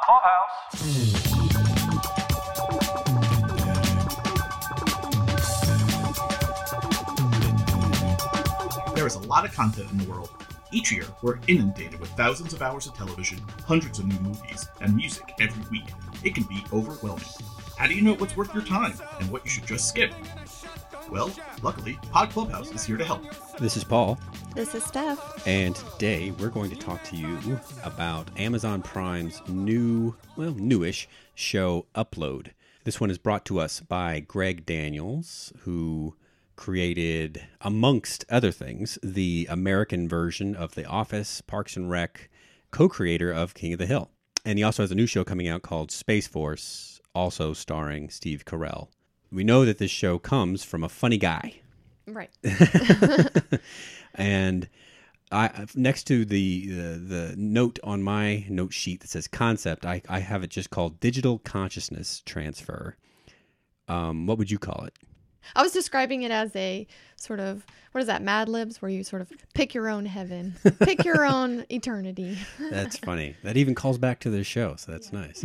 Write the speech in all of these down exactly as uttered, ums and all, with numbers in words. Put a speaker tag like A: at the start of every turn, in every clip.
A: Clubhouse.
B: There is a lot of content in the world. Each year, we're inundated with thousands of hours of television, hundreds of new movies, and music every week. It can be overwhelming. How do you know what's worth your time and what you should just skip? Well, luckily, Pod Clubhouse is here to help.
C: This is Paul.
D: This is Steph.
C: And today we're going to talk to you about Amazon Prime's new, well, newish show, Upload. This one is brought to us by Greg Daniels, who created, amongst other things, the American version of The Office, Parks and Rec, co-creator of King of the Hill. And he also has a new show coming out called Space Force, also starring Steve Carell. We know that this show comes from a funny guy.
D: Right.
C: And I, next to the, the the note on my note sheet that says concept, I, I have it just called digital consciousness transfer. Um, what would you call it?
D: I was describing it as a sort of, what is that, Mad Libs, where you sort of pick your own heaven, pick your own eternity.
C: That's funny. That even calls back to the show, so that's yeah. nice.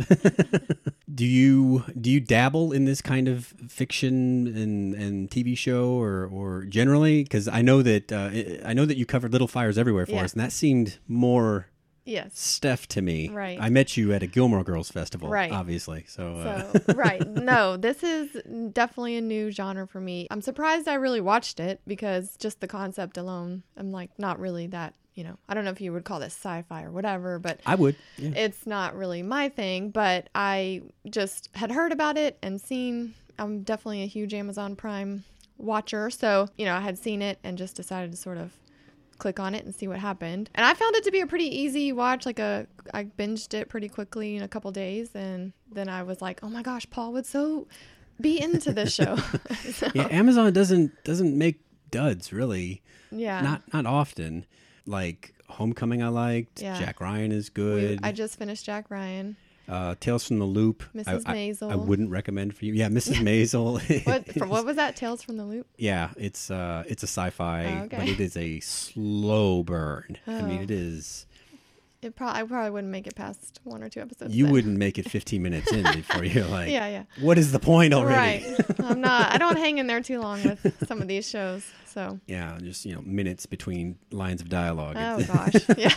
C: do you do you dabble in this kind of fiction and, and T V show, or or generally? Because I know that uh, I know that you covered Little Fires Everywhere for yeah. us, and that seemed more.
D: Yes.
C: Steph to me.
D: Right.
C: I met you at a Gilmore Girls festival,
D: right.
C: obviously. So, uh...
D: so right. No, this is definitely a new genre for me. I'm surprised I really watched it because just the concept alone, I'm like, not really that, you know, I don't know if you would call this sci-fi or whatever, but
C: I would. Yeah.
D: It's not really my thing, but I just had heard about it and seen, I'm definitely a huge Amazon Prime watcher. So, you know, I had seen it and just decided to sort of click on it and see what happened. And I found it to be a pretty easy watch. Like a, I binged it pretty quickly in a couple days. And then I was like, oh my gosh, Paul would so be into this show. so.
C: Yeah, Amazon doesn't doesn't make duds really.
D: Yeah.
C: Not not often. Like Homecoming I liked.
D: Yeah.
C: Jack Ryan is good.
D: We, I just finished Jack Ryan.
C: Uh, Tales from the Loop.
D: Missus
C: I,
D: Maisel.
C: I, I wouldn't recommend for you. Yeah, Missus Maisel.
D: what, for, what was that? Tales from the Loop?
C: Yeah, it's uh, it's a sci-fi,
D: oh, okay.
C: but it is a slow burn.
D: Oh.
C: I mean, it is.
D: It pro- I probably wouldn't make it past one or two episodes.
C: You
D: then.
C: wouldn't make it fifteen minutes in before you're like,
D: yeah, yeah.
C: What is the point already?
D: Right. I'm not. I don't hang in there too long with some of these shows. So.
C: Yeah, just you know, minutes between lines of dialogue.
D: Oh gosh. Yeah.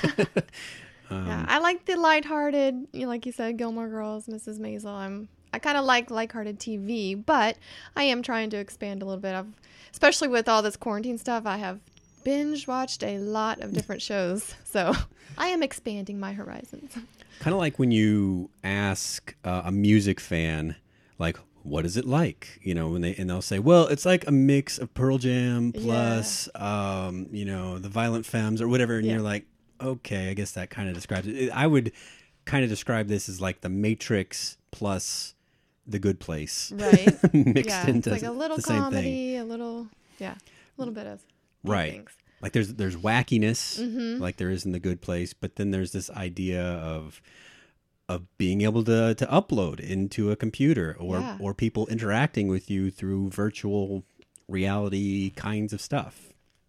D: Um, yeah, I like the lighthearted, you know, like you said, Gilmore Girls, Missus Maisel. I'm, I kind of like lighthearted T V, but I am trying to expand a little bit. I've, especially with all this quarantine stuff, I have binge watched a lot of different shows, so I am expanding my horizons.
C: Kind of like when you ask uh, a music fan, like, what is it like? You know, when they and they'll say, well, it's like a mix of Pearl Jam plus, yeah. um, you know, the Violent Femmes or whatever, and yeah. you're like. Okay, I guess that kind of describes it. I would kind of describe this as like the Matrix plus The Good Place.
D: Right.
C: mixed
D: yeah,
C: into
D: it's like a little
C: the same
D: comedy,
C: thing.
D: a little, yeah, a little bit of
C: right.
D: things.
C: Like there's there's wackiness,
D: mm-hmm.
C: like there is in The Good Place, but then there's this idea of of being able to to upload into a computer or
D: yeah.
C: or people interacting with you through virtual reality kinds of stuff.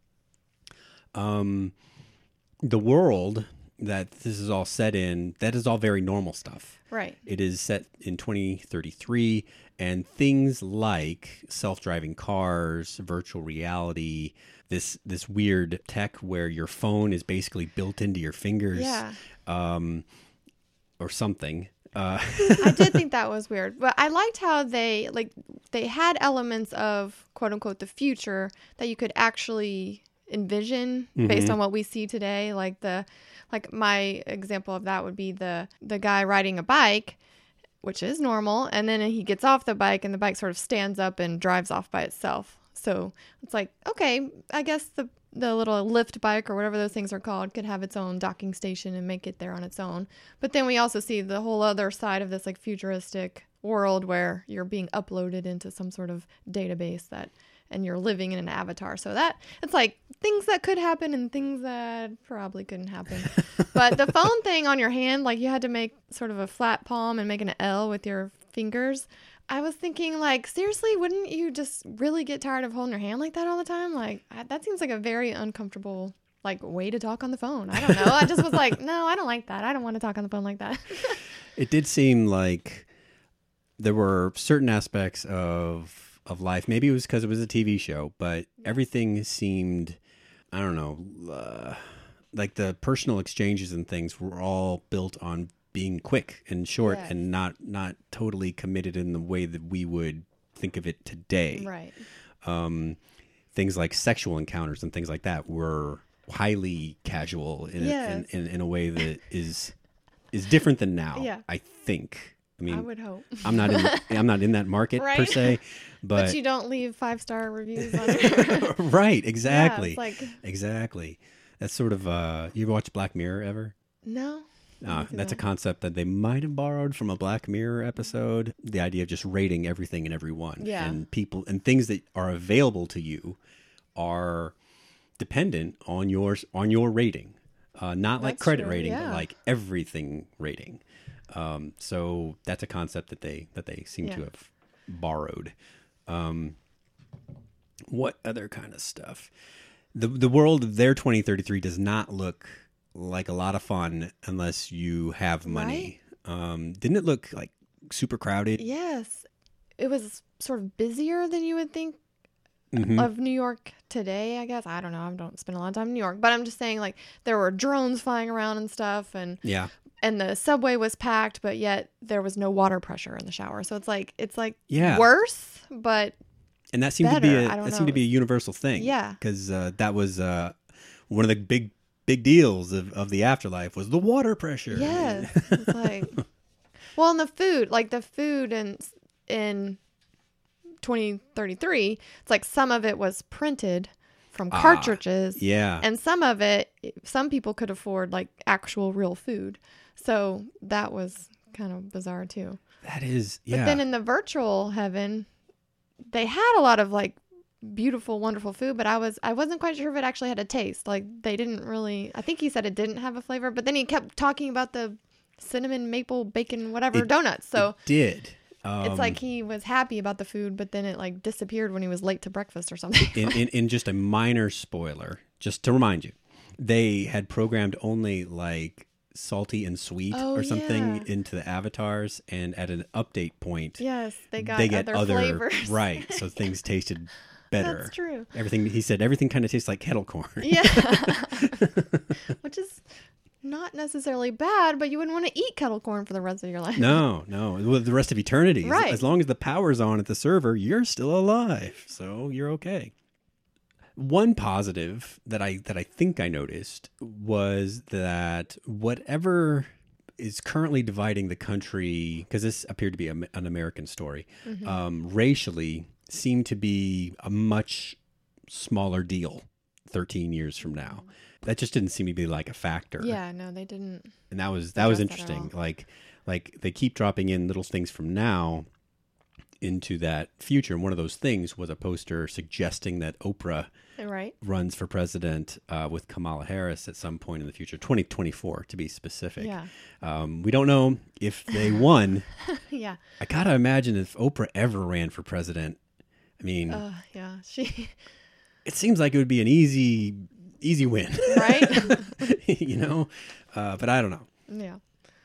C: Um. The world that this is all set in, that is all very normal stuff.
D: Right.
C: It is set in twenty thirty-three, and things like self-driving cars, virtual reality, this this weird tech where your phone is basically built into your fingers,
D: yeah.
C: um, or something. Uh,
D: I did think that was weird, but I liked how they like they had elements of quote unquote the future that you could actually envision based mm-hmm. on what we see today. Like the like my example of that would be the the guy riding a bike, which is normal, and then he gets off the bike and the bike sort of stands up and drives off by itself. So it's like, okay, I guess the the little lift bike or whatever those things are called could have its own docking station and make it there on its own. But then we also see the whole other side of this like futuristic world where you're being uploaded into some sort of database that and you're living in an avatar. So that it's like things that could happen and things that probably couldn't happen. But the phone thing on your hand, like you had to make sort of a flat palm and make an L with your fingers. I was thinking, like, seriously, wouldn't you just really get tired of holding your hand like that all the time? Like, I, that seems like a very uncomfortable, like, way to talk on the phone. I don't know. I just was like, no, I don't like that. I don't want to talk on the phone like that.
C: It did seem like there were certain aspects of of life. Maybe it was because it was a T V show, but everything seemed, I don't know, uh, like the personal exchanges and things were all built on being quick and short
D: Yes.
C: and not not totally committed in the way that we would think of it today.
D: Right.
C: Um, things like sexual encounters and things like that were highly casual in,
D: Yes.
C: in, in, in a way that is is different than now.
D: Yeah.
C: I think. I mean,
D: I would hope.
C: I'm not in the, I'm not in that market per
D: Right.
C: se,
D: But,
C: but,
D: you don't leave five star reviews on it.
C: right,
D: Yeah,
C: exactly,
D: it's like,
C: exactly. That's sort of uh, you ever watch Black Mirror ever?
D: no.
C: Uh,
D: see
C: that's a
D: that.
C: concept that they might have borrowed from a Black Mirror episode. The idea of just rating everything and everyone,
D: Yeah.
C: and people and things that are available to you are dependent on your on your rating, uh, not like
D: That's
C: credit
D: true,
C: rating,
D: yeah.
C: but like everything rating. Um, so that's a concept that they that they seem to
D: Yeah.
C: have borrowed. Um, what other kind of stuff? The the world of their twenty thirty-three does not look like a lot of fun unless you have money. Um, didn't it look like super crowded?
D: Yes. It was sort of busier than you would think
C: Mhm.
D: of New York today, I guess. I don't know. I don't spend a lot of time in New York. But I'm just saying, like, there were drones flying around and stuff. And,
C: Yeah.
D: and the subway was packed, but yet there was no water pressure in the shower. So it's like, it's like
C: Yeah.
D: worse, but
C: And that seemed to be
D: better.
C: a
D: I don't
C: that
D: know.
C: seemed to be a universal thing.
D: Yeah.
C: Because uh, that was uh, one of the big big deals of, of the afterlife was the water pressure.
D: yes. It's like, well, and the food, like the food in, in twenty thirty-three, it's like some of it was printed from
C: Ah,
D: cartridges.
C: Yeah.
D: And some of it, some people could afford like actual real food. So that was kind of bizarre too.
C: That is,
D: But
C: yeah.
D: then in the virtual heaven, they had a lot of like beautiful, wonderful food, but I was I wasn't quite sure if it actually had a taste. Like they didn't really, I think he said it didn't have a flavor, but then he kept talking about the cinnamon maple bacon whatever
C: It-
D: donuts. So
C: It did. Um,
D: it's like he was happy about the food, but then it like disappeared when he was late to breakfast or something.
C: in, in, in just a minor spoiler, just to remind you, they had programmed only like salty and sweet
D: Oh,
C: or something
D: yeah.
C: into the avatars, and at an update point,
D: Yes, they got
C: they get
D: other,
C: other
D: flavors.
C: right, so things tasted better.
D: That's true.
C: Everything he said, everything kind of tastes like kettle corn.
D: Yeah. Which is not necessarily bad, but you wouldn't want to eat kettle corn for the rest of your life.
C: No, no, well, the rest of eternity. As-
D: Right.
C: As long as the power's on at the server, you're still alive, so you're okay. One positive that I that I think I noticed was that whatever is currently dividing the country, because this appeared to be a, an American story,
D: Mm-hmm.
C: um, racially seemed to be a much smaller deal thirteen years from now. That just didn't seem to be like a factor.
D: Yeah, no, they didn't.
C: And that was that was
D: Address that at
C: interesting.
D: all.
C: Like like they keep dropping in little things from now into that future. And one of those things was a poster suggesting that Oprah
D: Right?
C: runs for president uh, with Kamala Harris at some point in the future, twenty twenty-four to be specific.
D: Yeah.
C: Um, we don't know if they won.
D: Yeah.
C: I gotta imagine if Oprah ever ran for president. I mean,
D: Uh, yeah. She,
C: it seems like it would be an easy easy win,
D: right?
C: you know. Uh, but I don't know.
D: Yeah.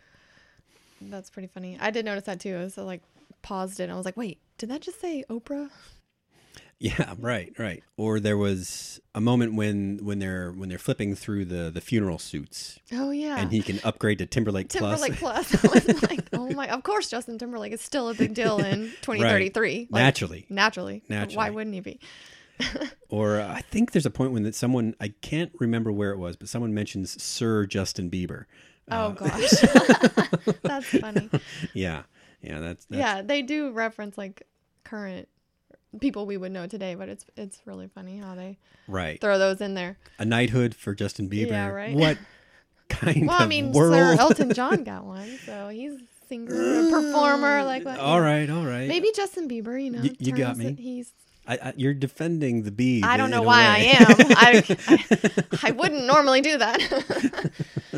D: That's pretty funny. I did notice that too. I was uh, like paused it and I was like, wait, did that just say Oprah?
C: Yeah, right, right. Or there was a moment when when they're when they're flipping through the the funeral suits,
D: Oh yeah.
C: and he can upgrade to Timberlake,
D: Timberlake
C: Plus.
D: Plus. I was like, oh my, of course Justin Timberlake is still a big deal in twenty thirty-three. Like,
C: Naturally.
D: Naturally.
C: Naturally.
D: Why wouldn't he be?
C: Or uh, I think there's a point when that someone, I can't remember where it was, but someone mentions Sir Justin Bieber.
D: Oh
C: Uh,
D: gosh. That's funny.
C: Yeah, yeah, that's, that's
D: Yeah, they do reference like current people we would know today, but it's it's really funny how they
C: right.
D: throw those in there.
C: A knighthood for Justin Bieber.
D: Yeah, right.
C: What kind
D: Well,
C: of
D: I mean,
C: world?
D: Sir Elton John got one, so he's a singer, a performer, like what?
C: All right, all right.
D: Maybe Justin Bieber, you know.
C: Y- you got
D: turns
C: me.
D: it- He's.
C: I, I, you're defending the bee.
D: I don't
C: in
D: know
C: a
D: why I
C: way.
D: am. I, I I wouldn't normally do that.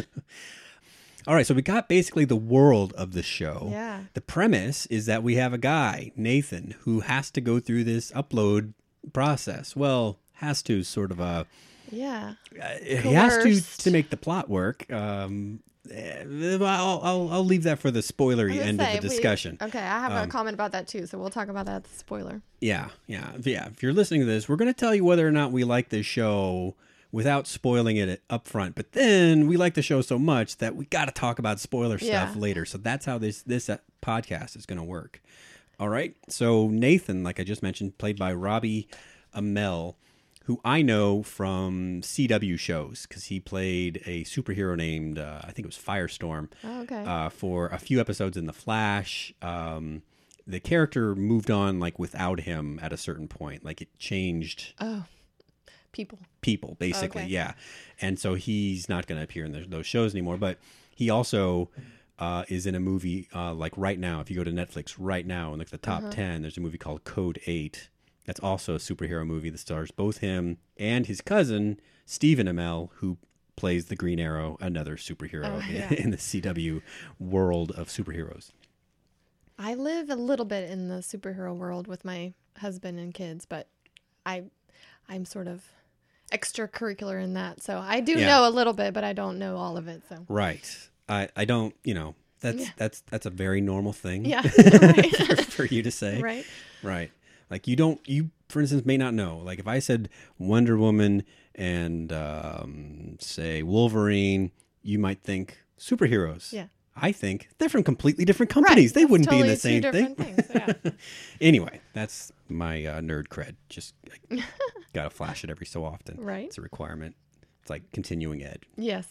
C: All right, so we got basically the world of the show.
D: Yeah.
C: The premise is that we have a guy, Nathan, who has to go through this upload process. Well, has to sort of a
D: Yeah.
C: uh, he has to
D: Coerced.
C: to make the plot work. Um, eh, I'll, I'll I'll leave that for the spoilery end
D: say,
C: of the
D: we-
C: discussion.
D: okay, I have
C: Um,
D: a comment about that too, so we'll talk about that at the spoiler.
C: Yeah, yeah, yeah. If you're listening to this, we're going to tell you whether or not we like this show without spoiling it up front. But then we like the show so much that we got to talk about spoiler stuff
D: Yeah.
C: later. So that's how this this uh, podcast is going to work. All right. So Nathan, like I just mentioned, played by Robbie Amell, who I know from C W shows because he played a superhero named, uh, I think it was Firestorm,
D: Oh, okay.
C: uh, for a few episodes in The Flash. Um, the character moved on like without him at a certain point. Like it changed
D: oh, people.
C: people, basically.
D: Okay.
C: Yeah. And so he's not going to appear in those, those shows anymore. But he also uh, is in a movie uh, like right now. If you go to Netflix right now and look at the top
D: Uh-huh.
C: ten, there's a movie called Code eight. That's also a superhero movie that stars both him and his cousin, Stephen Amell, who plays the Green Arrow, another superhero
D: Oh, yeah.
C: in, in the C W world of superheroes.
D: I live a little bit in the superhero world with my husband and kids, but I, I'm sort of extracurricular in that. So I do
C: Yeah.
D: know a little bit, but I don't know all of it. So
C: Right. I, I don't, you know, that's
D: Yeah.
C: that's that's a very normal thing
D: yeah,
C: for,
D: right.
C: for you to say.
D: right.
C: Right. Like you don't, you, for instance, may not know. Like if I said Wonder Woman and um, say Wolverine, you might think superheroes.
D: Yeah.
C: I think they're from completely different companies.
D: Right.
C: They
D: That's
C: wouldn't
D: totally
C: be in the same
D: two
C: thing.
D: different things. Yeah.
C: Anyway, that's my uh, nerd cred. Just got to flash it every so often.
D: Right.
C: It's a requirement. It's like continuing ed.
D: Yes.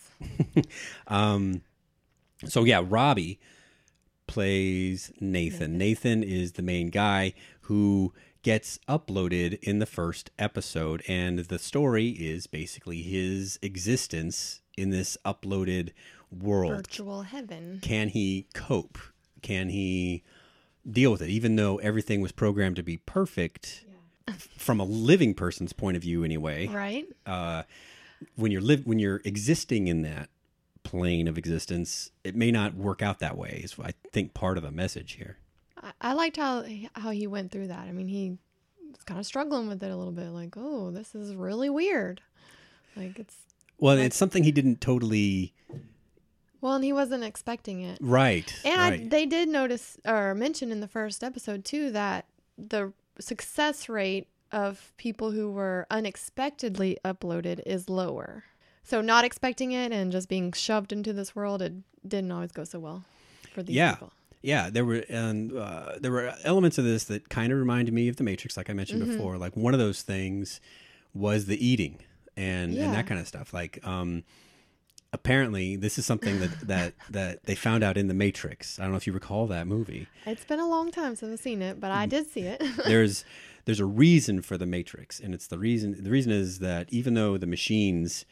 C: Um, so yeah, Robbie plays Nathan. Nathan is the main guy who gets uploaded in the first episode, and the story is basically his existence in this uploaded world.
D: Virtual heaven.
C: Can he cope? Can he deal with it? Even though everything was programmed to be perfect from a living person's point of view anyway.
D: Right.
C: Uh, when you're live when you're existing in that plane of existence, it may not work out that way. Is I think part of the message here.
D: I, I liked how how he went through that. I mean, he was kind of struggling with it a little bit. Like, oh, this is really weird. Like it's
C: Well,
D: Like-
C: it's something he didn't totally
D: well, and he wasn't expecting it.
C: right.
D: And
C: right.
D: I, they did notice or mention in the first episode too that the success rate of people who were unexpectedly uploaded is lower. So not expecting it and just being shoved into this world, it didn't always go so well for these
C: Yeah.
D: people.
C: Yeah, there were and uh, there were elements of this that kind of reminded me of the Matrix, like I mentioned
D: Mm-hmm.
C: before. Like one of those things was the eating and, and
D: Yeah.
C: that kind of stuff. Like um, apparently, this is something that, that that they found out in the Matrix. I don't know if you recall that movie.
D: It's been a long time since I've seen it, but I did see it.
C: There's there's a reason for the Matrix, and it's the reason. The reason is that even though the machines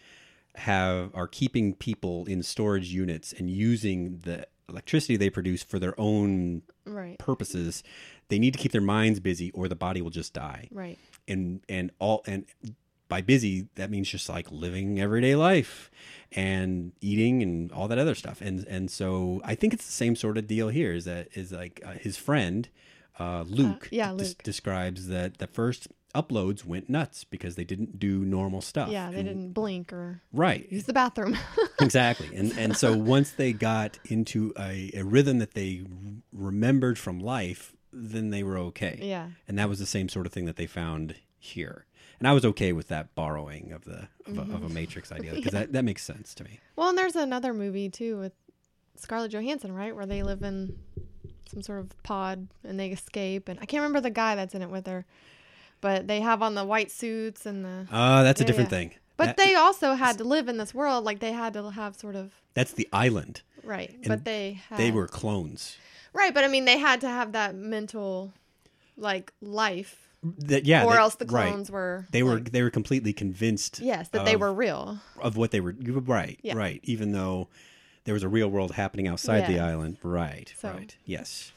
C: have are keeping people in storage units and using the electricity they produce for their own
D: Right.
C: purposes, they need to keep their minds busy, or the body will just die.
D: Right.
C: And and all and by busy, that means just like living everyday life and eating and all that other stuff. And and so I think it's the same sort of deal here. Is that is like uh, his friend uh, Luke?
D: Uh, yeah,
C: des-
D: Luke.
C: describes that the first uploads went nuts because they didn't do normal stuff.
D: Yeah, they
C: And-
D: didn't blink or
C: Right.
D: use the bathroom.
C: Exactly. And and so once they got into a, a rhythm that they remembered from life, then they were okay.
D: Yeah.
C: And that was the same sort of thing that they found here. And I was okay with that borrowing of the of, a, of a Matrix idea because that, that makes sense to me.
D: Well, and there's another movie too with Scarlett Johansson, right, where they live in some sort of pod and they escape. And I can't remember the guy that's in it with her, but they have on the white suits and the.
C: Uh, that's a
D: Yeah,
C: different
D: yeah.
C: thing.
D: But
C: That-
D: they also had to live in this world, like they had to have sort of
C: That's the island.
D: right.
C: And
D: but they had,
C: They were clones.
D: right. But I mean, they had to have that mental, like life,
C: That, yeah.
D: or
C: they-
D: else the
C: right.
D: clones were.
C: They were
D: like,
C: they were completely convinced.
D: yes, that they
C: of-
D: were real.
C: of what they were. you were Right.
D: Yeah.
C: Right. Even though there was a real world happening outside the
D: Yeah.
C: island. Right.
D: So-
C: Right. Yes.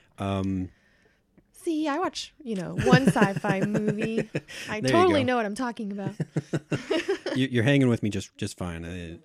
C: Um,
D: See, I watch, you know, one sci-fi movie. I
C: There you
D: totally
C: go.
D: know what I'm talking about.
C: you- you're hanging with me just just fine. Uh,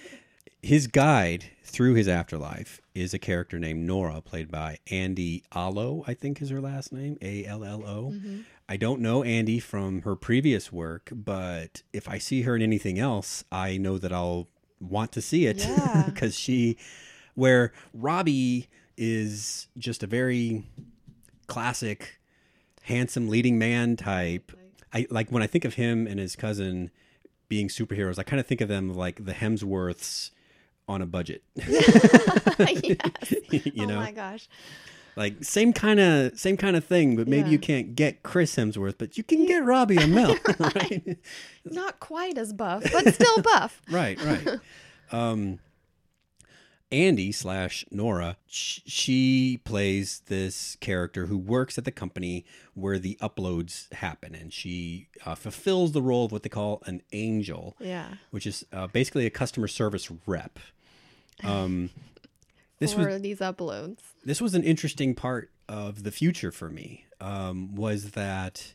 C: His guide through his afterlife is a character named Nora, played by Andy Allo, I think is her last name, A L L O.
D: Mm-hmm.
C: I don't know Andy from her previous work, but if I see her in anything else, I know that I'll want to see it
D: Yeah.
C: because she, where Robbie is just a very classic, handsome leading man type. I like when I think of him and his cousin being superheroes, I kind of think of them like the Hemsworths on a budget.
D: Yes.
C: you
D: Oh
C: know,
D: my gosh.
C: like same kind of same kind of thing, but maybe
D: Yeah.
C: you can't get Chris Hemsworth, but you can get Robbie Amell, right?
D: Not quite as buff, but still buff.
C: Right, right. Um, Andy slash Nora, sh- she plays this character who works at the company where the uploads happen, and she uh, fulfills the role of what they call an angel,
D: Yeah.
C: which is uh, basically a customer service rep. Um, this
D: For
C: was
D: these uploads.
C: this was an interesting part of the future for me. Um, was that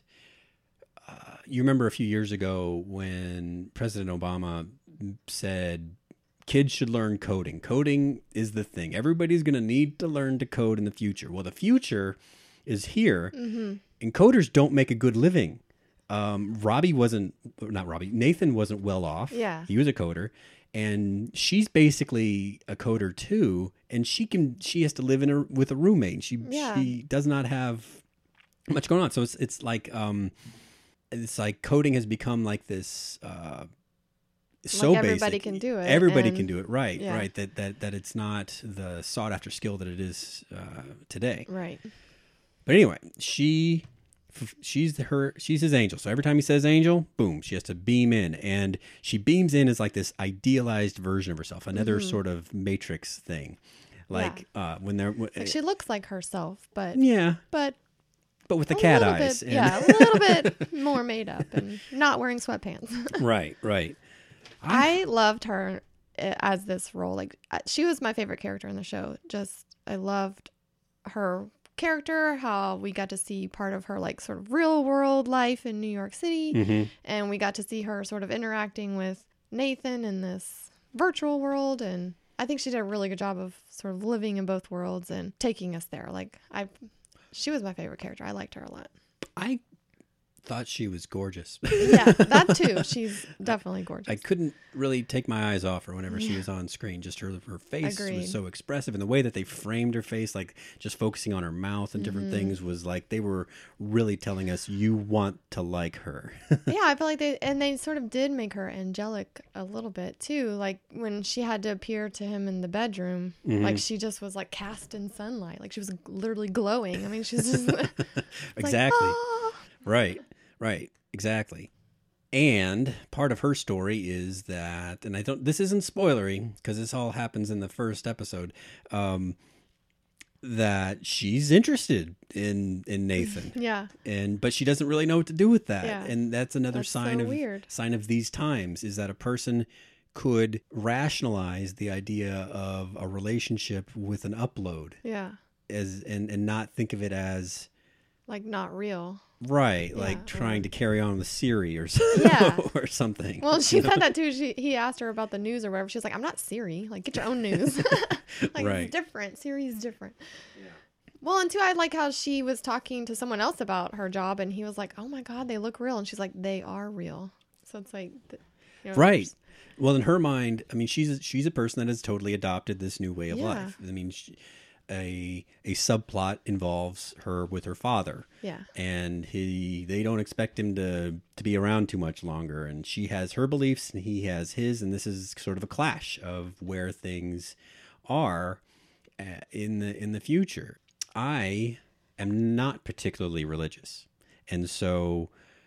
C: uh, you remember a few years ago when President Obama said kids should learn coding. Coding is the thing. Everybody's going to need to learn to code in the future. Well, the future is here,
D: Mm-hmm.
C: and coders don't make a good living. Um, Robbie wasn't, not Robbie, Nathan wasn't well off.
D: Yeah.
C: He was a coder, and she's basically a coder too, and she can, she has to live in a, with a roommate. She,
D: Yeah.
C: she does not have much going on. So it's, it's like, um, it's like coding has become like this, uh, so
D: Like everybody
C: basic.
D: can do it,
C: Everybody
D: and-
C: can do it, right?
D: yeah.
C: Right. That that that it's not the sought after skill that it is uh, today.
D: Right.
C: But anyway, she she's her she's his angel. So every time he says angel, boom, she has to beam in, and she beams in as like this idealized version of herself, another
D: Mm-hmm.
C: sort of Matrix thing, like uh, when they're
D: Like she looks like herself, but
C: yeah,
D: but
C: but with the
D: a
C: cat
D: little
C: eyes.
D: Bit,
C: and-
D: yeah, a little bit more made up and not wearing sweatpants.
C: right, right.
D: I loved her uh, as this role. Like uh, she was my favorite character in the show. Just I loved her character, how we got to see part of her like sort of real world life in New York City,
C: Mm-hmm.
D: and we got to see her sort of interacting with Nathan in this virtual world, and I think she did a really good job of sort of living in both worlds and taking us there. Like I she was my favorite character. I liked her a lot.
C: I thought she was gorgeous.
D: Yeah, that too. She's definitely gorgeous.
C: I couldn't really take my eyes off her whenever she was on screen. Just her her face
D: Agreed.
C: was so expressive, and the way that they framed her face, like just focusing on her mouth and different
D: Mm-hmm.
C: things, was like they were really telling us you want to like her.
D: Yeah, I feel like they and they sort of did make her angelic a little bit too. Like when she had to appear to him in the bedroom,
C: Mm-hmm.
D: like she just was like cast in sunlight. Like she was literally glowing. I mean, she's just like,
C: Exactly.
D: "Ah."
C: Right, right, exactly. And part of her story is that, and I don't, this isn't spoilery because this all happens in the first episode, um, that she's interested in in Nathan,
D: Yeah,
C: and but she doesn't really know what to do with that,
D: Yeah.
C: and that's another
D: That's
C: sign
D: so
C: of
D: weird.
C: sign of these times is that a person could rationalize the idea of a relationship with an upload
D: yeah,
C: as and and not think of it as
D: like not real.
C: right,
D: Yeah,
C: like
D: or-
C: trying to carry on with Siri or so,
D: Yeah.
C: or something.
D: Well, she
C: you know?
D: said that too. She he asked her about the news or whatever. She was like, "I'm not Siri. Like, get your own news. like,
C: Right.
D: it's different. Siri's different." Well, and two, I like how she was talking to someone else about her job, and he was like, "Oh my God, they look real," and she's like, "They are real." So it's like, th- you know,
C: Right.
D: there's-
C: Well, in her mind, I mean, she's she's a person that has totally adopted this new way of
D: Yeah.
C: life. I mean, she, a a subplot involves her with her father.
D: Yeah.
C: And he they don't expect him to to be around too much longer, and she has her beliefs and he has his, and this is sort of a clash of where things are uh, in the in the future. I am not particularly religious, and so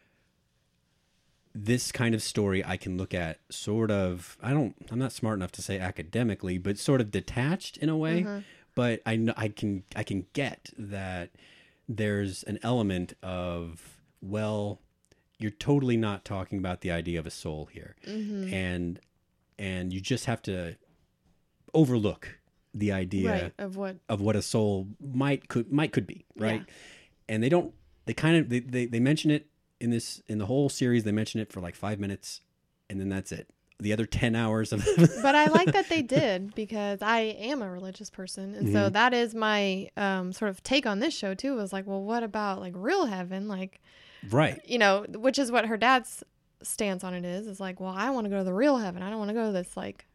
C: this kind of story I can look at sort of, I don't, I'm not smart enough to say academically, but sort of detached in a way.
D: Mm-hmm.
C: But I know I can I can get that there's an element of, well, you're totally not talking about the idea of a soul here,
D: Mm-hmm.
C: and and you just have to overlook the idea
D: Right. Of what?
C: of what a soul might could might could be, right?
D: Yeah.
C: And they don't they kind of they, they they mention it in this in the whole series. They mention it for like five minutes, and then that's it. The other ten hours of
D: But I like that they did because I am a religious person, and
C: Mm-hmm.
D: so that is my um, sort of take on this show too. Was like, well, what about like real heaven? Like,
C: right,
D: you know, which is what her dad's stance on it is. Is like, well, I want to go to the real heaven. I don't want to go to this like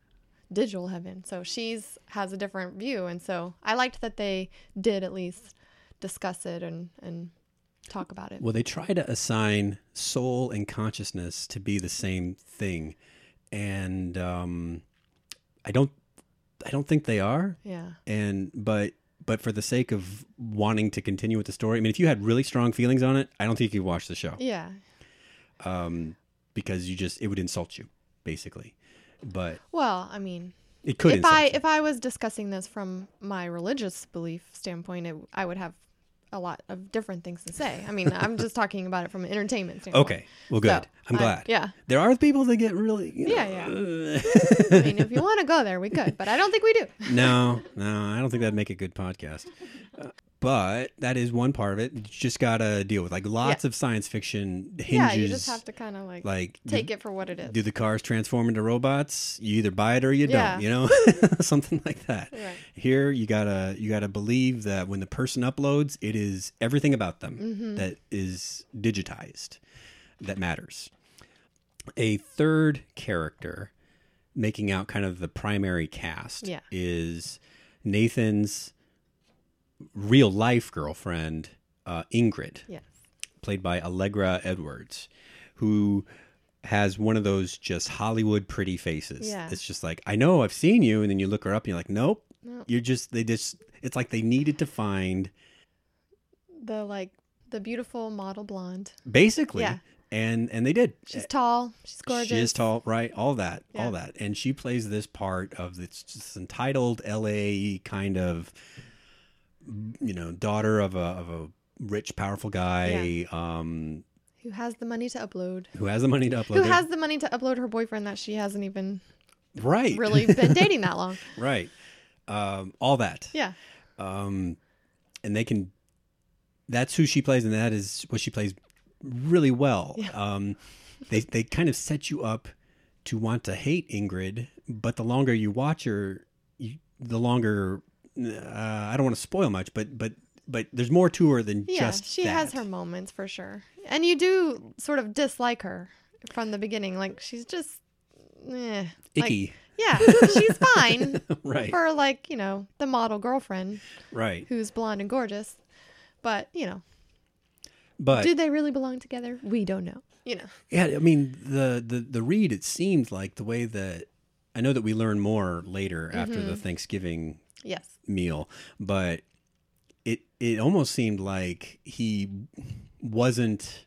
D: digital heaven. So she's has a different view. And so I liked that they did at least discuss it and, and talk about it.
C: Well, they try to assign soul and consciousness to be the same thing. And um, I don't I don't think they are.
D: Yeah.
C: And but but for the sake of wanting to continue with the story, I mean, if you had really strong feelings on it, I don't think you could watch the show.
D: Yeah.
C: Um, because you just it would insult you, basically. But
D: Well, I mean,
C: it could
D: if
C: insult
D: I
C: you.
D: if I was discussing this from my religious belief standpoint, it, I would have a lot of different things to say. I mean, I'm just talking about it from an entertainment standpoint.
C: Okay. Well, good.
D: So,
C: I'm
D: I-
C: glad.
D: yeah.
C: There are people that get really. You know,
D: Yeah, yeah. I mean, if you want to go there, we could, but I don't think we do.
C: no, no, I don't think that'd make a good podcast. Uh, but that is one part of it. You just gotta deal with like lots
D: Yeah.
C: of science fiction hinges.
D: Yeah, you just have to kind of like,
C: like
D: take
C: do,
D: it for what it is.
C: do the cars transform into robots? You either buy it or you
D: Yeah.
C: don't. You know, something like that.
D: Right.
C: Here, you gotta you gotta believe that when the person uploads, it is everything about them
D: Mm-hmm.
C: that is digitized that matters. A third character making out kind of the primary cast
D: Yeah.
C: is Nathan's real life girlfriend, uh, Ingrid,
D: Yes.
C: played by Allegra Edwards, who has one of those just Hollywood pretty faces.
D: Yeah.
C: It's just like, I know I've seen you. And then you look her up and you're like, nope,
D: Nope.
C: you're just, they just, it's like they needed to find
D: The like the beautiful model blonde.
C: basically.
D: Yeah.
C: And, and they did.
D: She's tall. She's gorgeous.
C: She is tall, right? All that,
D: Yeah.
C: all that. And she plays this part of this, this entitled L A kind of, you know, daughter of a, of a rich, powerful guy, um,
D: Who has the money to upload?
C: who has the money to upload.
D: Who
C: it.
D: has the money to upload her boyfriend that she hasn't even
C: right.
D: really been dating that long?
C: right. Um, all that.
D: Yeah.
C: Um, and they can, that's who she plays. And that is what she plays really well.
D: Yeah.
C: Um, they, they kind of set you up to want to hate Ingrid, but the longer you watch her, you, the longer, uh, I don't want to spoil much, but, but, but there's more to her than
D: Yeah,
C: just
D: she
C: that.
D: has her moments for sure. And you do sort of dislike her from the beginning. Like she's just eh, like-
C: Icky.
D: yeah, she's fine
C: Right.
D: for like, you know, the model girlfriend
C: Right.
D: who's blonde and gorgeous. But, you know,
C: But
D: do they really belong together? We don't know. You know.
C: yeah, I mean, the, the, the read, it seemed like the way that, I know that we learn more later after
D: Mm-hmm.
C: the Thanksgiving
D: Yes.
C: meal, but it it almost seemed like he wasn't,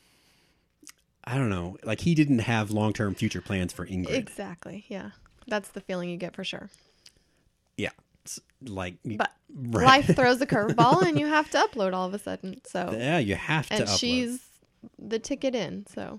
C: I don't know, like he didn't have long-term future plans for Ingrid.
D: Exactly. Yeah. That's the feeling you get for sure.
C: Yeah. It's like
D: But
C: right.
D: life throws a curveball and you have to upload all of a sudden. So
C: yeah, you have to
D: and
C: upload.
D: she's the ticket in, so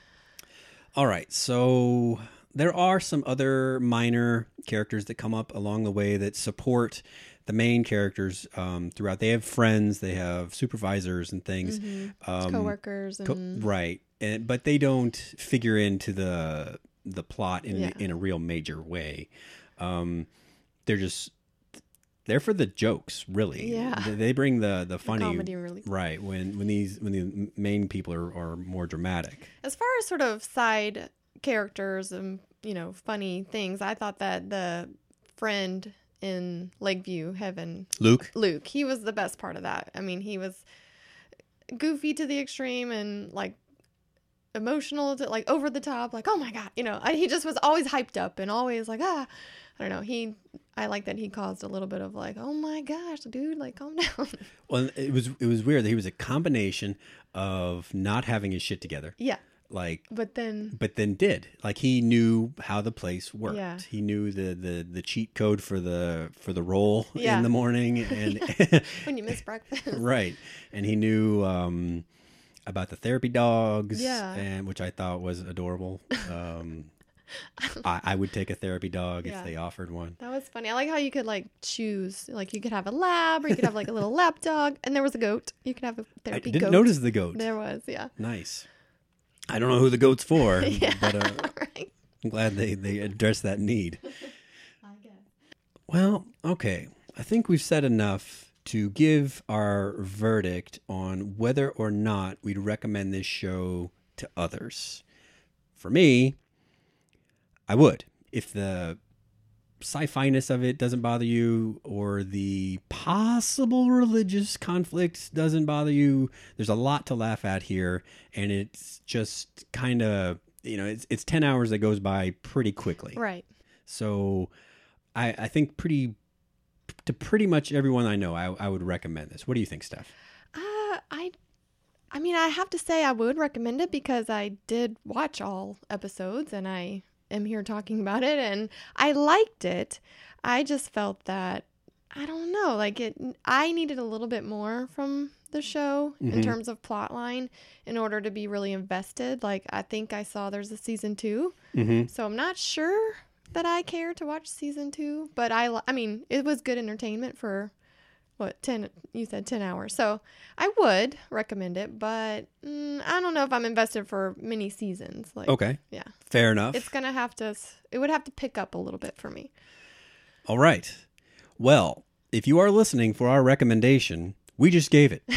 C: All right, so there are some other minor characters that come up along the way that support the main characters um, throughout. They have friends, they have supervisors and things. Um,
D: coworkers and
C: co- right, and, but they don't figure into the the plot in
D: Yeah.
C: in a real major way. Um, they're just they're for the jokes, really.
D: Yeah.
C: They, they bring the the funny
D: comedy relief.
C: right when when these when the main people are, are more dramatic.
D: As far as sort of side characters and, you know, funny things, I thought that the friend in Lakeview Heaven,
C: Luke.
D: Luke, he was the best part of that. I mean, he was goofy to the extreme and like emotional to like over the top, like, oh my God, you know, I, he just was always hyped up and always like, ah, I don't know. He, I like that he caused a little bit of like, oh my gosh, dude, like calm down.
C: Well, it was it was weird that he was a combination of not having his shit together,
D: Yeah.
C: like,
D: But then,
C: but then did like he knew how the place worked.
D: Yeah.
C: He knew the, the the cheat code for the for the roll
D: Yeah.
C: in the morning, and
D: when you miss breakfast.
C: right, and he knew um, about the therapy dogs,
D: Yeah.
C: and which I thought was adorable. Um, I, I would take a therapy dog
D: Yeah.
C: if they offered one.
D: That was funny. I like how you could like choose, like you could have a lab or you could have like a little lap dog, and there was a goat. You could have a
C: I
D: therapy
C: didn't
D: goat.
C: notice the goat.
D: There was, yeah.
C: Nice. I don't know who the goat's for,
D: Yeah,
C: but uh,
D: right.
C: I'm glad they, they addressed that need.
D: I guess.
C: Well, okay. I think we've said enough to give our verdict on whether or not we'd recommend this show to others. For me, I would. If the sci-fi-ness of it doesn't bother you, or the possible religious conflict doesn't bother you, there's a lot to laugh at here, and it's just kind of, you know, it's it's ten hours that goes by pretty quickly.
D: Right.
C: So I, I think pretty to pretty much everyone I know, I, I would recommend this. What do you think, Steph?
D: Uh, I, I mean, I have to say I would recommend it because I did watch all episodes and I am here talking about it and I liked it. I just felt that, I don't know, like it, I needed a little bit more from the show mm-hmm. in terms of plot line in order to be really invested. Like, I think I saw there's a season two,
C: mm-hmm.
D: so I'm not sure that I care to watch season two, but I, I mean, it was good entertainment for what, ten, you said ten hours. So I would recommend it, but mm, I don't know if I'm invested for many seasons. Like,
C: okay.
D: Yeah.
C: Fair enough.
D: It's going to have to, it would have to pick up a little bit for me.
C: All right. Well, if you are listening for our recommendation, we just gave it.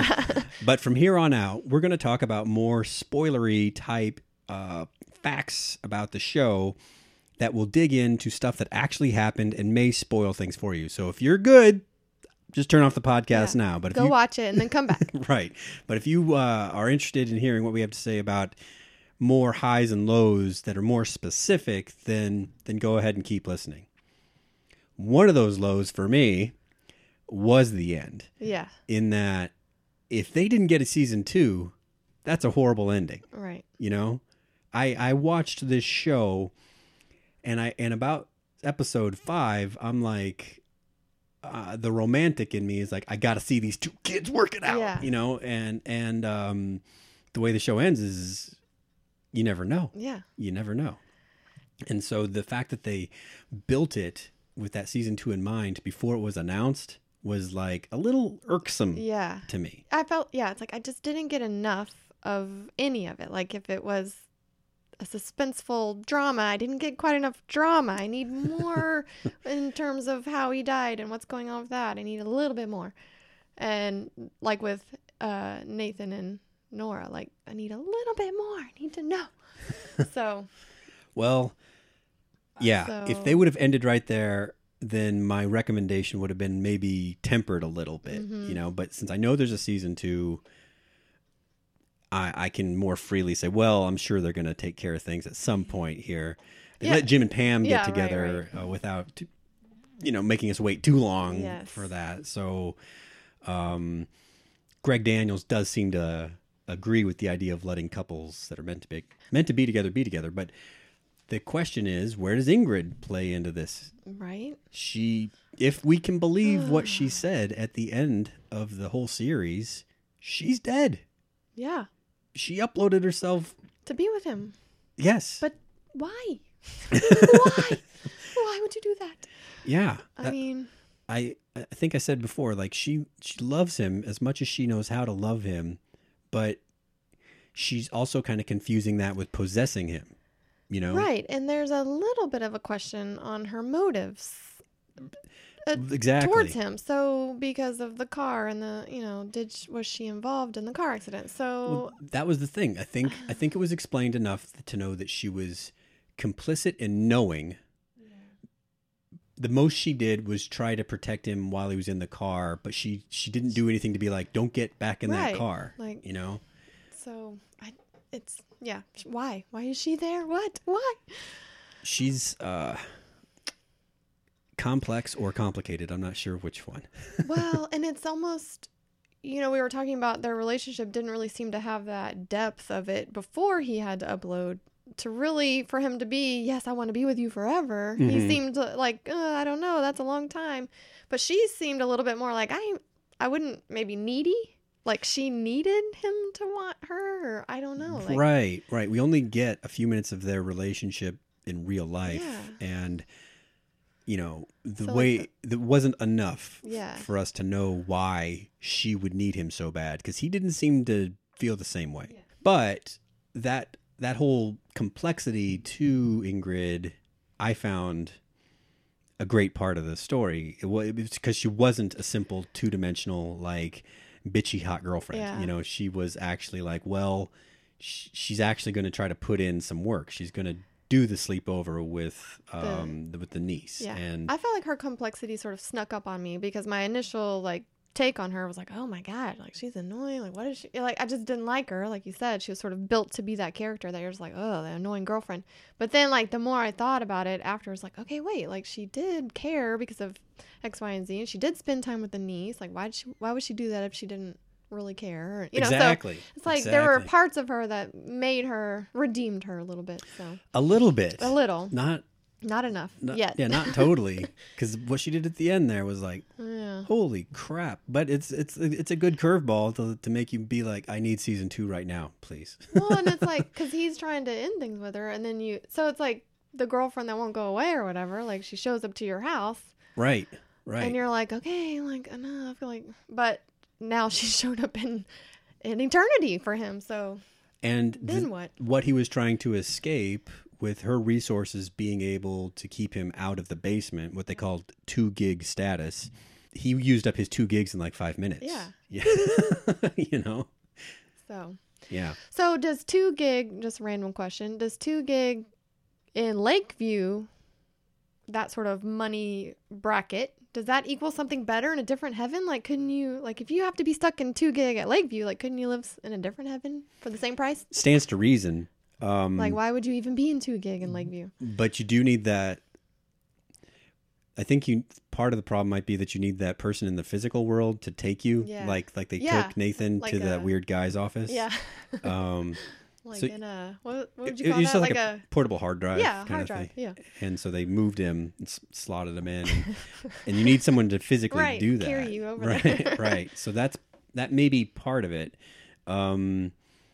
C: But from here on out, we're going to talk about more spoilery type uh, facts about the show that will dig into stuff that actually happened and may spoil things for you. So if you're good, just turn off the podcast yeah. now. But if
D: Go
C: you,
D: watch it and then come back.
C: Right. But if you uh, are interested in hearing what we have to say about more highs and lows that are more specific, then then go ahead and keep listening. One of those lows for me was the end.
D: Yeah.
C: In that if they didn't get a season two, that's a horrible ending.
D: Right.
C: You know? I I watched this show and I and about episode five, I'm like uh, the romantic in me is like, I got to see these two kids work it out,
D: yeah.
C: you know? And and um, the way the show ends is you never know.
D: Yeah.
C: You never know. And so the fact that they built it with that season two in mind before it was announced was like a little irksome
D: yeah.
C: to me.
D: I felt, yeah, it's like I just didn't get enough of any of it. Like if it was a suspenseful drama, I didn't get quite enough drama. I need more in terms of how he died and what's going on with that. I need a little bit more. And like with uh, Nathan and Nora, like I need a little bit more. I need to know. So.
C: Well, yeah,
D: so,
C: if they would have ended right there, then my recommendation would have been maybe tempered a little bit,
D: mm-hmm.
C: you know, but since I know there's a season two, I, I can more freely say, well, I'm sure they're going to take care of things at some point here. They
D: yeah.
C: let Jim and Pam get
D: yeah,
C: together
D: right, right.
C: Uh, without, t- you know, making us wait too long
D: yes.
C: for that. So um, Greg Daniels does seem to agree with the idea of letting couples that are meant to be meant to be together be together. But the question is, where does Ingrid play into this?
D: Right.
C: She, if we can believe what she said at the end of the whole series, she's dead.
D: Yeah.
C: She uploaded herself
D: to be with him.
C: Yes.
D: But why? Why? Why would you do that?
C: Yeah.
D: I
C: that,
D: mean,
C: I I think I said before, like she she loves him as much as she knows how to love him, but she's also kind of confusing that with possessing him, you know?
D: Right. And there's a little bit of a question on her motives. Uh,
C: exactly.
D: Towards him. So because of the car and the, you know, did was she involved in the car accident? So
C: well, that was the thing. I think I think it was explained enough to know that she was complicit in knowing. Yeah. The most she did was try to protect him while he was in the car, but she she didn't do anything to be like, don't get back in
D: right.
C: that car.
D: Like,
C: you know.
D: So I it's yeah, why? Why is she there? What? Why?
C: She's uh complex or complicated. I'm not sure which one.
D: Well, and it's almost, you know, we were talking about their relationship didn't really seem to have that depth of it before he had to upload to really, for him to be, yes, I want to be with you forever. Mm-hmm. He seemed like, uh, I don't know, that's a long time. But she seemed a little bit more like, I, I wouldn't, maybe needy. Like she needed him to want her, or I don't know. Like,
C: right, right. We only get a few minutes of their relationship in real life.
D: Yeah.
C: And you know, the
D: so
C: way
D: like
C: that wasn't enough
D: yeah.
C: for us to know why she would need him so bad, because he didn't seem to feel the same way. Yeah. But that that whole complexity to Ingrid, I found a great part of the story. It was because she wasn't a simple two dimensional, like bitchy hot girlfriend.
D: Yeah.
C: You know, she was actually like, well, sh- she's actually going to try to put in some work. She's going to do the sleepover with um the, with the niece.
D: Yeah.
C: And
D: I felt like her complexity sort of snuck up on me because my initial like take on her was like, oh my God, like she's annoying. Like, what is she like? I just didn't like her. Like you said, she was sort of built to be that character that you're just like, oh, the annoying girlfriend. But then like the more I thought about it after, it's like, okay, wait, like she did care because of X, Y, and Z, and she did spend time with the niece. Like, why did she? Why would she do that if she didn't really care? You know,
C: exactly.
D: So it's like
C: exactly.
D: there were parts of her that made her redeemed her a little bit. So
C: a little bit,
D: a little,
C: not.
D: Not enough
C: Not,
D: yet.
C: Yeah, not totally. Because what she did at the end there was like,
D: Yeah.
C: holy crap! But it's it's it's a good curveball to to make you be like, I need season two right now, please.
D: Well, and it's like because he's trying to end things with her, and then you. So it's like the girlfriend that won't go away or whatever. Like she shows up to your house,
C: Right, right.
D: and you're like, okay, like enough. Like, but now she showed up in in eternity for him. So
C: and
D: then
C: th-
D: what?
C: What he was trying to escape, with her resources being able to keep him out of the basement, what they called two gig status, he used up his two gigs in like five minutes.
D: Yeah.
C: Yeah. You know?
D: So.
C: Yeah.
D: So does two gig, just a random question, does two gig in Lakeview, that sort of money bracket, does that equal something better in a different heaven? Like, couldn't you, like, if you have to be stuck in two gig at Lakeview, like, couldn't you live in a different heaven for the same price?
C: Stands to reason. Um,
D: Like, why would you even be in two gig in Lakeview?
C: But you do need that. I think you part of the problem might be that you need that person in the physical world to take you,
D: Yeah.
C: like like they
D: Yeah.
C: took Nathan
D: Like
C: to that
D: a-
C: weird guy's office.
D: Yeah.
C: Um,
D: Like
C: So-
D: in a, what, what would
C: it,
D: you call
C: it's
D: that?
C: just
D: Like,
C: like, a,
D: a,
C: portable hard drive.
D: yeah,
C: kind
D: hard
C: of
D: drive.
C: thing.
D: Yeah.
C: And so they moved him, and s- slotted him in, and, and you need someone to physically
D: Right,
C: do that.
D: carry you over
C: right,
D: there.
C: right. So that's that may be part of it. Um,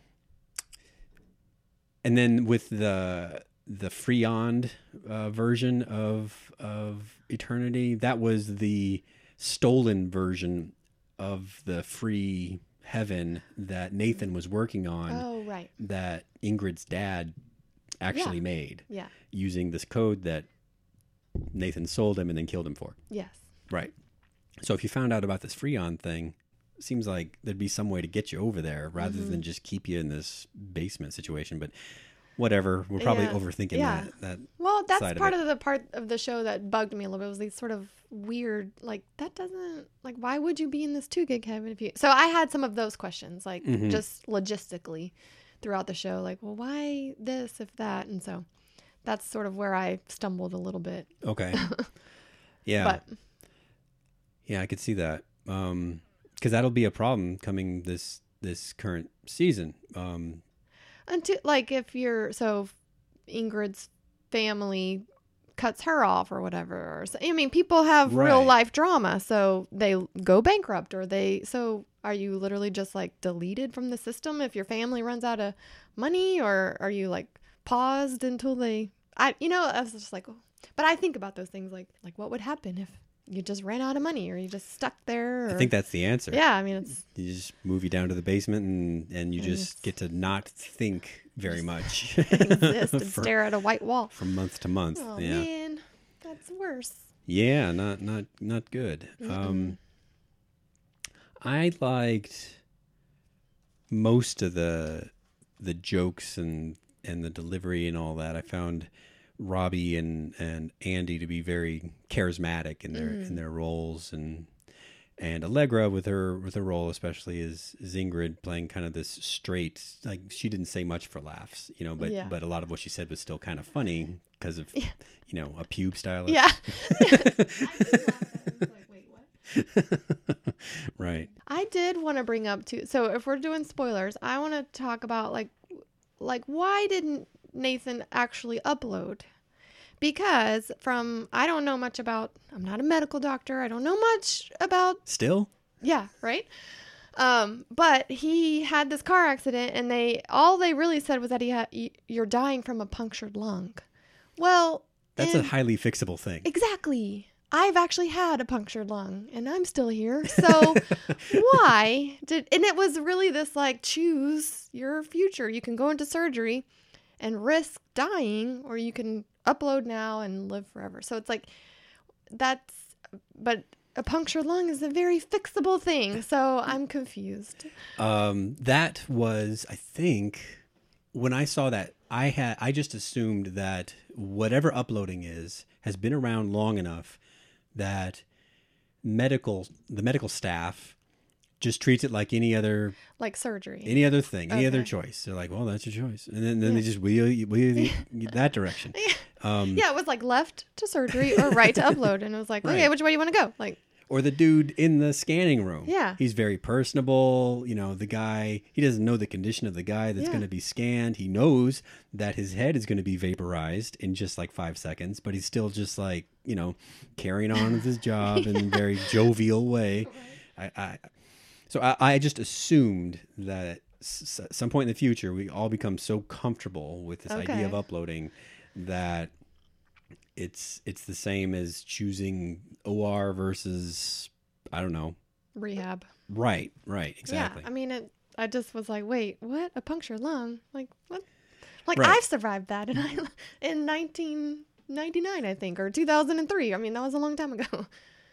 C: and then with the the Freond uh, version of of Eternity, that was the stolen version of the free heaven that Nathan was working on,
D: Oh, right.
C: that Ingrid's dad actually
D: Yeah.
C: made
D: Yeah.
C: using this code that Nathan sold him and then killed him for.
D: Yes.
C: Right. So if you found out about this Freon thing, it seems like there'd be some way to get you over there rather
D: Mm-hmm.
C: than just keep you in this basement situation. But whatever, we're probably
D: Yeah.
C: overthinking
D: Yeah.
C: that. that
D: Well, that's
C: side of
D: part
C: it.
D: of, the part of the show that bugged me a little bit was these sort of weird, like, that doesn't, like, why would you be in this two gig heaven if you, so I had some of those questions, like,
C: Mhm.
D: just logistically throughout the show, like, well, why this, if that, and so that's sort of where I stumbled a little bit.
C: Okay. Yeah.
D: But,
C: Yeah, I could see that. Um, because that'll be a problem coming this this current season. Um,
D: until, like, if you're, so Ingrid's family cuts her off or whatever, or so, I mean, people have real
C: Right.
D: life drama, so they go bankrupt, or they, so are you literally just like deleted from the system if your family runs out of money, or are you like paused until they, I, you know, I was just like, oh. But I think about those things, like, like what would happen if you just ran out of money, or you just stuck there, or,
C: I think that's the answer.
D: yeah, I mean, it's,
C: You just move you down to the basement and, and you
D: And
C: just
D: just-
C: get to not think very much
D: exist and
C: for,
D: stare at a white wall.
C: from month to month.
D: Oh
C: yeah.
D: man, that's worse.
C: Yeah, not not not good. Um I liked most of the the jokes and and the delivery and all that. I found Robbie and and Andy to be very charismatic in their in their roles, and and Allegra with her with her role especially is, is Ingrid playing kind of this straight, like she didn't say much for laughs, you know, but
D: Yeah.
C: but a lot of what she said was still kind of funny because of you know a pube stylist.
D: Yeah.
C: Right.
D: I did want to bring up too. So if we're doing spoilers, I want to talk about like, like why didn't Nathan actually upload? Because from I don't know much about. I'm not a medical doctor. I don't know much about.
C: Still?
D: Yeah, right. Um, but he had this car accident, and they all they really said was that he had you're dying from a punctured lung. Well,
C: That's a
D: and-
C: highly fixable thing.
D: Exactly. I've actually had a punctured lung and I'm still here. So why did, and it was really this like, choose your future. You can go into surgery and risk dying, or you can upload now and live forever. So it's like, that's, but a punctured lung is a very fixable thing. So I'm confused.
C: Um, that was, I think, when I saw that I had I just assumed that whatever uploading is has been around long enough that medical the medical staff just treats it like any other
D: Like surgery.
C: any other thing, any other
D: Okay.
C: choice. They're like, well, that's your choice, and then, then
D: Yeah.
C: they just wheel you, wheel you that direction.
D: Yeah.
C: Um,
D: Yeah, it was like left to surgery or right to upload. And it was like, okay,
C: Right.
D: which way do you want to go? Like,
C: Or the dude in the scanning room.
D: Yeah.
C: He's very personable. You know, the guy, he doesn't know the condition of the guy that's
D: Yeah.
C: going to be scanned. He knows that his head is going to be vaporized in just like five seconds, but he's still just like, you know, carrying on with his job in a very jovial way. I, I So I, I just assumed that s- at some point in the future, we all become so comfortable with this idea of
D: Okay.
C: uploading that it's it's the same as choosing O R versus, I don't know.
D: rehab.
C: Right, right, exactly.
D: Yeah. I mean, it, I just was like, wait, what? A punctured lung? Like, what? Like,
C: Right.
D: I've survived that in, I- in nineteen ninety-nine, I think, or two thousand three. I mean, that was a long time ago.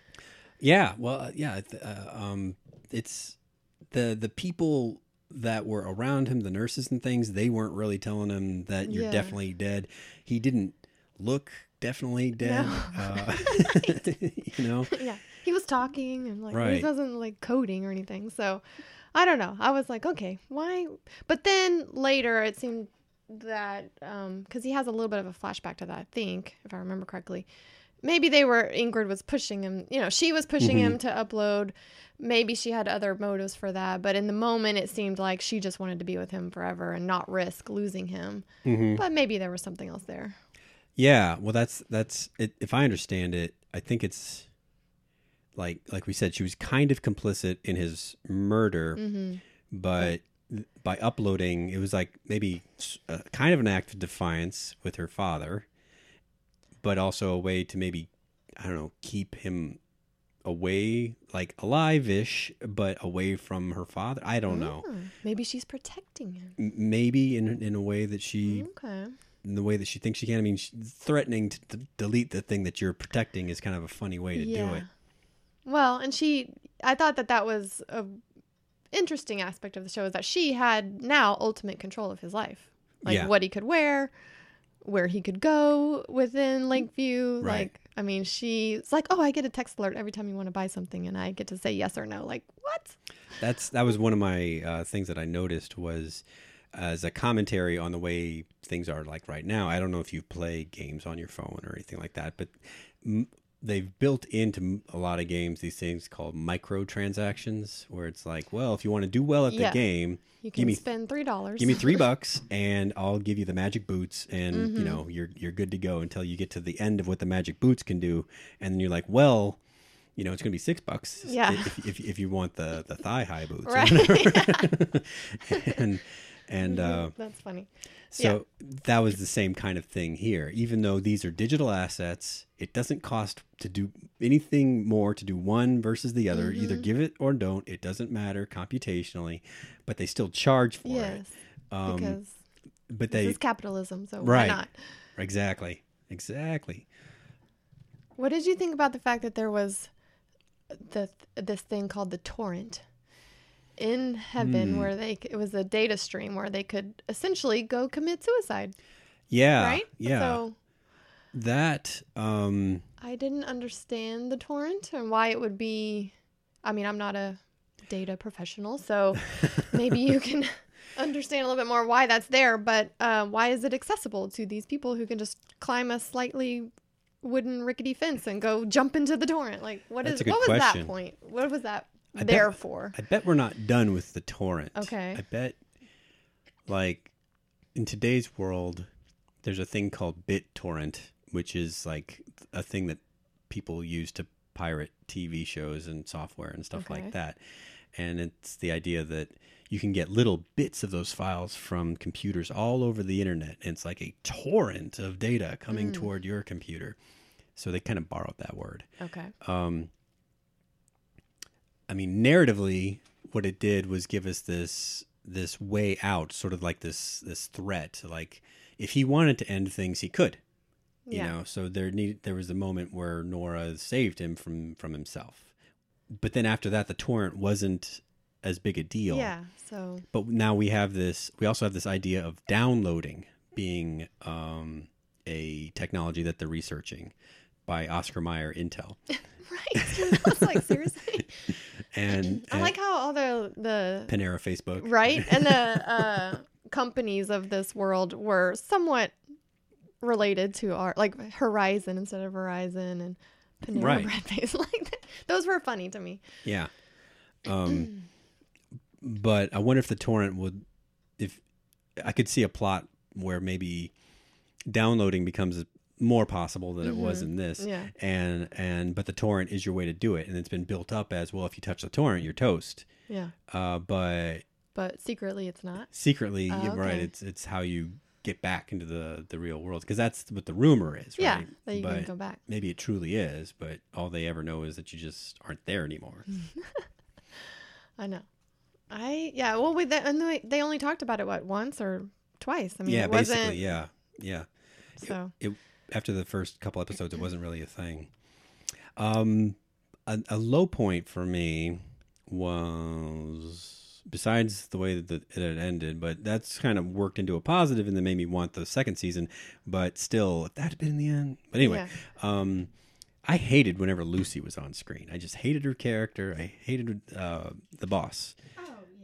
C: Yeah, well, uh, yeah, th- uh, um, it's the the people that were around him, the nurses and things. They weren't really telling him that you're
D: Yeah.
C: definitely dead. He didn't look definitely dead.
D: No.
C: Uh, you know,
D: Yeah. He was talking and like,
C: Right.
D: he wasn't like coding or anything. So I don't know. I was like, okay, why? But then later it seemed that, um, cause he has a little bit of a flashback to that, I think, if I remember correctly. Maybe they were, Ingrid was pushing him, you know, she was pushing
C: Mhm.
D: him to upload. Maybe she had other motives for that. But in the moment, it seemed like she just wanted to be with him forever and not risk losing him.
C: Mhm.
D: But maybe there was something else there.
C: Yeah, well, that's that's it, if I understand it, I think it's like like we said, she was kind of complicit in his murder,
D: Mm-hmm.
C: but by uploading, it was like maybe uh kind of an act of defiance with her father, but also a way to maybe, I don't know, keep him away, like alive-ish, but away from her father. I don't know.
D: Oh, maybe she's protecting him.
C: M- Maybe in in a way that she
D: Okay.
C: in the way that she thinks she can. I mean, she, threatening to d- delete the thing that you're protecting is kind of a funny way to do it.
D: Well, and she, I thought that that was a interesting aspect of the show is that she had now ultimate control of his life, like
C: Yeah.
D: what he could wear, where he could go within Lakeview.
C: Right.
D: Like, I mean, she's like, oh, I get a text alert every time you want to buy something, and I get to say yes or no. Like, what?
C: That's that was one of my uh, things that I noticed was as a commentary on the way things are like right now. I don't know if you play games on your phone or anything like that, but m- they've built into m- a lot of games these things called microtransactions, where it's like, well, if you want to do well at
D: Yeah.
C: the game,
D: You
C: Give
D: can
C: me-
D: spend three dollars.
C: give me three bucks and I'll give you the magic boots, and
D: Mm-hmm.
C: you know you're you're good to go until you get to the end of what the magic boots can do, and then you're like, well, you know, it's going to be six bucks
D: Yeah.
C: if, if if you want the the thigh high boots, or
D: Right.
C: whatever. and and uh,
D: That's funny.
C: so that was the same kind of thing here. Even though these are digital assets, it doesn't cost to do anything more to do one versus the other. Either
D: Mm-hmm.
C: give it or don't. It doesn't matter computationally, but they still charge for
D: Yes,
C: it. Um,
D: because
C: but
D: this
C: they
D: is capitalism, so
C: right.
D: why not?
C: exactly exactly.
D: What did you think about the fact that there was the this thing called the torrent in heaven,
C: Hmm.
D: where they it was a data stream where they could essentially go commit suicide,
C: Yeah,
D: right?
C: yeah.
D: So
C: that um,
D: I didn't understand the torrent and why it would be. I mean, I'm not a data professional, so maybe you can understand a little bit more why that's there. But uh, why is it accessible to these people who can just climb a slightly wooden rickety fence and go jump into the torrent? Like, what
C: That's
D: is
C: a good
D: what was
C: question.
D: that point? What was that
C: I bet-
D: there for?
C: I bet we're not done with the torrent.
D: Okay.
C: I bet, like, in today's world, there's a thing called BitTorrent, which is like a thing that people use to pirate T V shows and software and stuff
D: Okay.
C: like that. And it's the idea that you can get little bits of those files from computers all over the internet. And it's like a torrent of data coming
D: Mm.
C: toward your computer. So they kind of borrowed that word.
D: Okay.
C: Um, I mean, narratively, what it did was give us this this way out, sort of like this this threat. Like, if he wanted to end things, he could. You
D: Yeah.
C: know, so there need there was a moment where Nora saved him from from himself. But then after that, the torrent wasn't as big a deal.
D: Yeah. So
C: But now we have this. We also have this idea of downloading being um, a technology that they're researching by Oscar Mayer Intel.
D: Right. I was like, seriously?
C: and,
D: I
C: and
D: like how all the, the
C: Panera Facebook.
D: right? And the uh, companies of this world were somewhat related to our, like Horizon instead of Verizon and Panera
C: Right.
D: Bread Base. Like that. Those were funny to me.
C: Yeah. Um, but I wonder if the torrent would, if I could see a plot where maybe downloading becomes more possible than it was in this.
D: Yeah.
C: And, and, but the torrent is your way to do it. And it's been built up as, well, if you touch the torrent, you're toast.
D: Yeah.
C: Uh, but
D: But secretly it's not.
C: secretly,
D: Oh,
C: you're right.
D: okay.
C: It's, it's how you get back into the, the real world. Cause that's what the rumor is, right?
D: Yeah. That you
C: but
D: can go back.
C: maybe it truly is, but all they ever know is that you just aren't there anymore.
D: I know. I, yeah. Well, we, they, and they, they only talked about it, what, once or twice? I mean,
C: yeah,
D: it wasn't,
C: basically. Yeah. Yeah.
D: So.
C: It, after the first couple episodes, it wasn't really a thing. Um, a, a low point for me was, besides the way that it had ended, but that's kind of worked into a positive and then made me want the second season. But still, if that had been in the end. But anyway,
D: Yeah.
C: um, I hated whenever Lucy was on screen. I just hated her character. I hated uh, the boss.
D: Oh, yeah.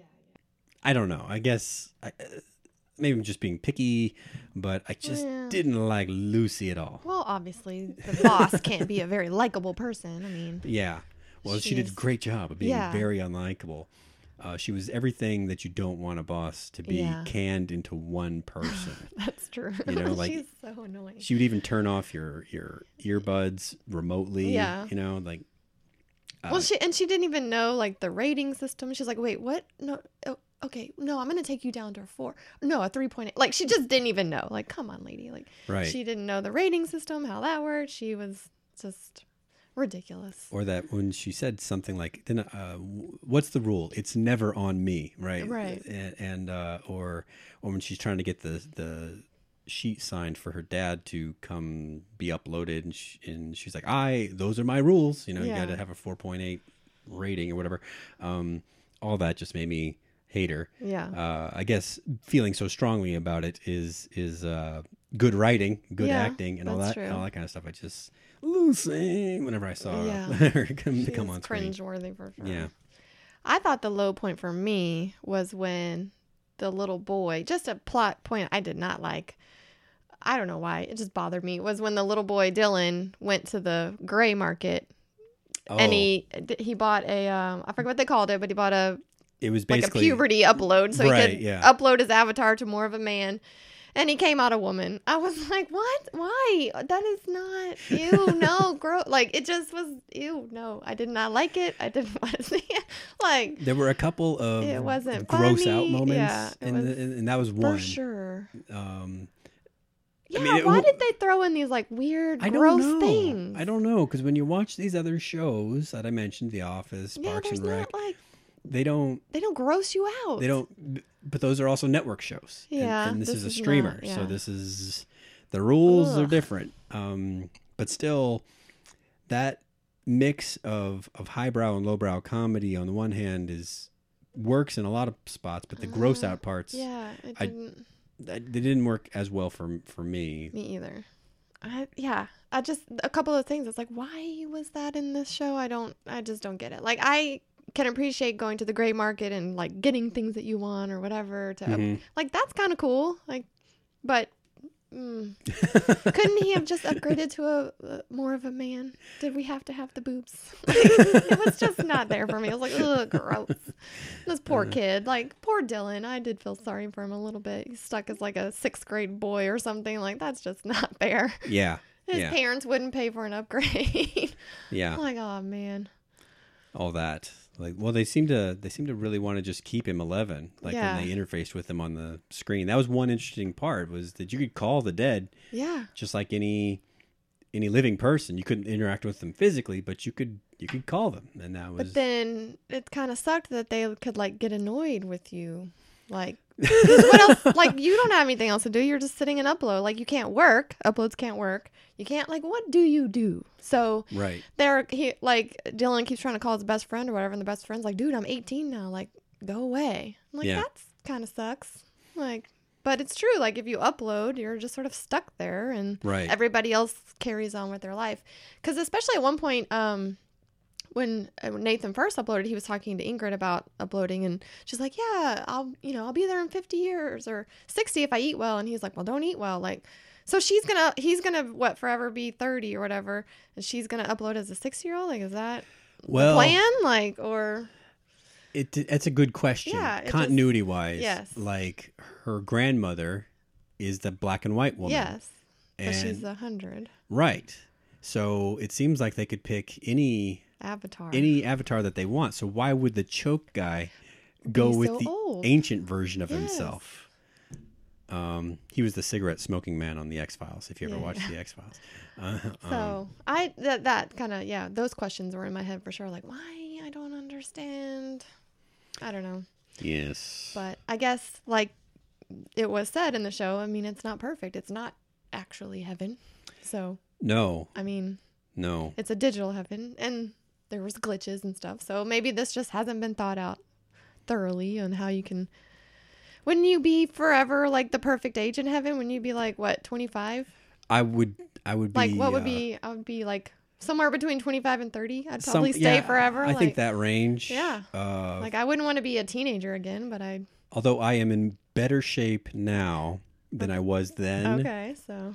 C: I don't know. I guess I, uh, maybe I'm just being picky, but I just
D: Yeah.
C: didn't like Lucy at all.
D: Well, obviously, the boss can't be a very likable person. I mean,
C: Yeah. Well, she did a
D: She's-
C: great job of being
D: Yeah.
C: very unlikable. Uh, she was everything that you don't want a boss to be,
D: Yeah.
C: canned into one person.
D: that's true.
C: You know, like-
D: she's so annoying.
C: She would even turn off your, your earbuds remotely.
D: Yeah.
C: You know, like. Uh,
D: Well, she and she didn't even know like the rating system. She's like, wait, what? No, oh, okay, no, I'm gonna take you down to a four. No, a three point eight. Like she just didn't even know. Like, come on, lady. Like,
C: Right.
D: she didn't know the rating system, how that worked. She was just ridiculous.
C: Or that when she said something like, "Then, uh, what's the rule? It's never on me," right?
D: Right.
C: And, and uh, or or when she's trying to get the the sheet signed for her dad to come be uploaded, and, she, and she's like, "I those are my rules." You know,
D: Yeah.
C: you got to have a four point eight rating or whatever. Um, all that just made me hate her.
D: Yeah.
C: Uh, I guess feeling so strongly about it is is uh, good writing, good
D: Yeah,
C: acting, and all
D: that's
C: that,
D: true.
C: all that kind of stuff. I just Lucy whenever I saw
D: Yeah.
C: her come,
D: She
C: come
D: was
C: on screen.
D: cringeworthy for sure.
C: Yeah.
D: I thought the low point for me was when the little boy, just a plot point I did not like. I don't know why. It just bothered me. Was when the little boy Dylan went to the gray market
C: Oh,
D: and he he bought a um I forget what they called it, but he bought a
C: it was
D: like a
C: basically
D: puberty upload so
C: Right,
D: he could
C: yeah.
D: upload his avatar to more of a man. And he came out a woman. I was like, what? Why? That is not, ew, no, gross. Like, it just was, ew, no. I did not like it. I didn't want to see it. Like,
C: there were a couple of
D: It wasn't
C: gross out
D: funny.
C: moments,
D: Yeah, it
C: and,
D: was-
C: the, and that was one.
D: for sure.
C: Um,
D: Yeah,
C: mean, it
D: why
C: w-
D: did they throw in these, like, weird,
C: I don't
D: gross
C: know.
D: things?
C: I don't know because when you watch these other shows that I mentioned, The Office,
D: Yeah,
C: Parks
D: there's
C: and Rec,
D: not, like,
C: they don't.
D: they don't gross you out.
C: They don't. But those are also network shows. And-
D: Yeah,
C: and, this,
D: this
C: is a
D: is
C: streamer,
D: not-
C: so
D: yeah.
C: this is the rules are
D: Ugh.
C: different. Um, but still, that mix of of highbrow and lowbrow comedy on the one hand is works in a lot of spots, but the gross
D: Uh,
C: out parts,
D: Yeah, it
C: I-
D: didn't.
C: that- they didn't work as well for for me.
D: Me either. I yeah. I just a couple of things. It's like, why was that in this show? I don't. I just don't get it. Like I can appreciate going to the gray market and like getting things that you want or whatever. To
C: Mhm.
D: like that's kind of cool. Like, but mm, couldn't he have just upgraded to a, a more of a man? Did we have to have the boobs? Like, it was just not there for me. I was like, ugh, gross. This poor kid, like poor Dylan. I did feel sorry for him a little bit. He's stuck as like a sixth grade boy or something. Like that's just not fair.
C: Yeah,
D: His
C: yeah,
D: parents wouldn't pay for an upgrade.
C: yeah.
D: I'm like, oh man.
C: All that. Like, well, they seem to they seem to really want to just keep him eleven. Like
D: Yeah.
C: when they interfaced with him on the screen, that was one interesting part was that you could call the dead
D: Yeah.
C: just like any any living person. You couldn't interact with them physically, but you could you could call them, and that was
D: But then it kind of sucked that they could like get annoyed with you. Like, 'cause what else? Like, you don't have anything else to do. You're just sitting and upload. Like, you can't work. Uploads can't work. You can't, like, what do you do? So
C: right.
D: they're, he, like, Dylan keeps trying to call his best friend or whatever. And the best friend's like, dude, I'm eighteen now. Like, go away. I'm like,
C: Yeah.
D: that's kind of sucks. Like, But it's true. Like if you upload, you're just sort of stuck there, and
C: Right.
D: everybody else carries on with their life. Because especially at one point, um, when uh, Nathan first uploaded, he was talking to Ingrid about uploading, and she's like, "Yeah, I'll, you know, I'll be there in fifty years or sixty if I eat well." And he's like, "Well, don't eat well." Like, so she's gonna, he's gonna what, forever be thirty or whatever, and she's gonna upload as a six-year-old. Like, is that
C: Well,
D: the plan? Like, or
C: It, it's a good question.
D: Yeah, it just-
C: Continuity wise,
D: Yes.
C: like her grandmother is the black and white woman.
D: yes, but
C: and
D: she's a hundred.
C: right. So it seems like they could pick any
D: Avatar.
C: any avatar that they want. So why would the choke guy go
D: Be
C: with
D: so
C: the
D: old.
C: ancient version of
D: Yes.
C: himself? Um, he was the cigarette smoking man on the X Files. If you ever
D: Yeah.
C: watched the X Files, uh,
D: So
C: um,
D: I that that kind of yeah, those questions were in my head for sure. Like, why? I don't understand. I don't know.
C: yes,
D: But I guess like it was said in the show. I mean, it's not perfect. It's not actually heaven. So
C: no,
D: I mean,
C: no.
D: it's a digital heaven, and there was glitches and stuff. So maybe this just hasn't been thought out thoroughly on how you can. Wouldn't you be forever like the perfect age in heaven? Wouldn't you be like what twenty-five?
C: I would, I would be
D: Like what would
C: uh,
D: be? I would be like somewhere between twenty-five and thirty. I'd
C: some-
D: probably stay
C: yeah,
D: forever.
C: I
D: like,
C: think that range.
D: Yeah.
C: Uh,
D: Like I wouldn't want to be a teenager again, but I.
C: although I am in better shape now than I was then,
D: Okay, so.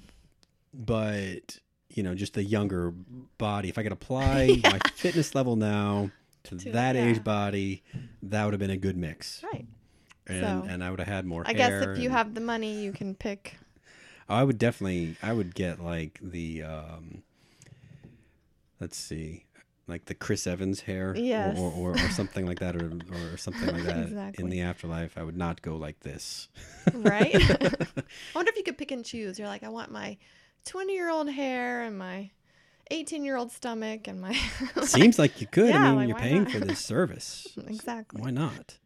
C: but you know, just a younger body. If I could apply my fitness level now to,
D: To-
C: that
D: yeah.
C: age body, that would have been a good mix,
D: Right.
C: and
D: So,
C: and I would have had more
D: I
C: hair.
D: guess if you
C: and-
D: have the money, you can pick.
C: I would definitely, I would get like the, um, let's see, like the Chris Evans hair, or-
D: Yes.
C: or, or, or something like that, or, or something like that
D: Exactly.
C: in the afterlife. I would not go like this.
D: Right? I wonder if you could pick and choose. You're like, I want my twenty-year-old hair and my eighteen-year-old stomach and my.
C: Seems like you could.
D: Yeah,
C: I mean,
D: like,
C: you're
D: why
C: paying
D: not?
C: for this service.
D: Exactly.
C: Why not?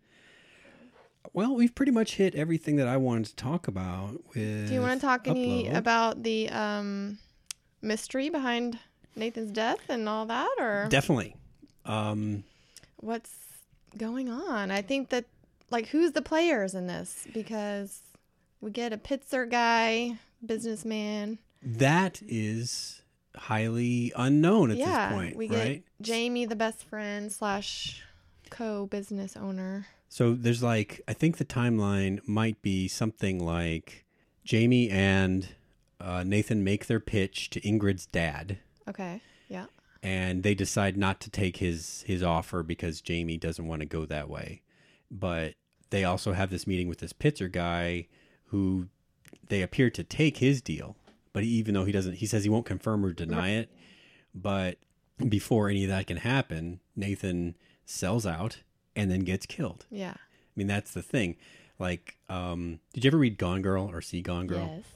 C: Well, we've pretty much hit everything that I wanted to talk about with
D: Do you want to talk any
C: Upload.
D: about the um, mystery behind Nathan's death and all that, or
C: Definitely. Um,
D: what's going on? I think that, like, who's the players in this? Because we get a Pitzer guy, businessman.
C: that is highly unknown at
D: yeah,
C: this point,
D: we get
C: right?
D: Jamie, the best friend slash co-business owner.
C: So there's like, I think the timeline might be something like Jamie and uh, Nathan make their pitch to Ingrid's dad,
D: Okay, yeah,
C: and they decide not to take his his offer because Jamie doesn't want to go that way. But they also have this meeting with this Pitzer guy who they appear to take his deal, but he, even though he doesn't, he says he won't confirm or deny it. But before any of that can happen, Nathan sells out and then gets killed.
D: yeah.
C: I mean, that's the thing. Like, um, did you ever read Gone Girl or see Gone Girl?
D: Yes.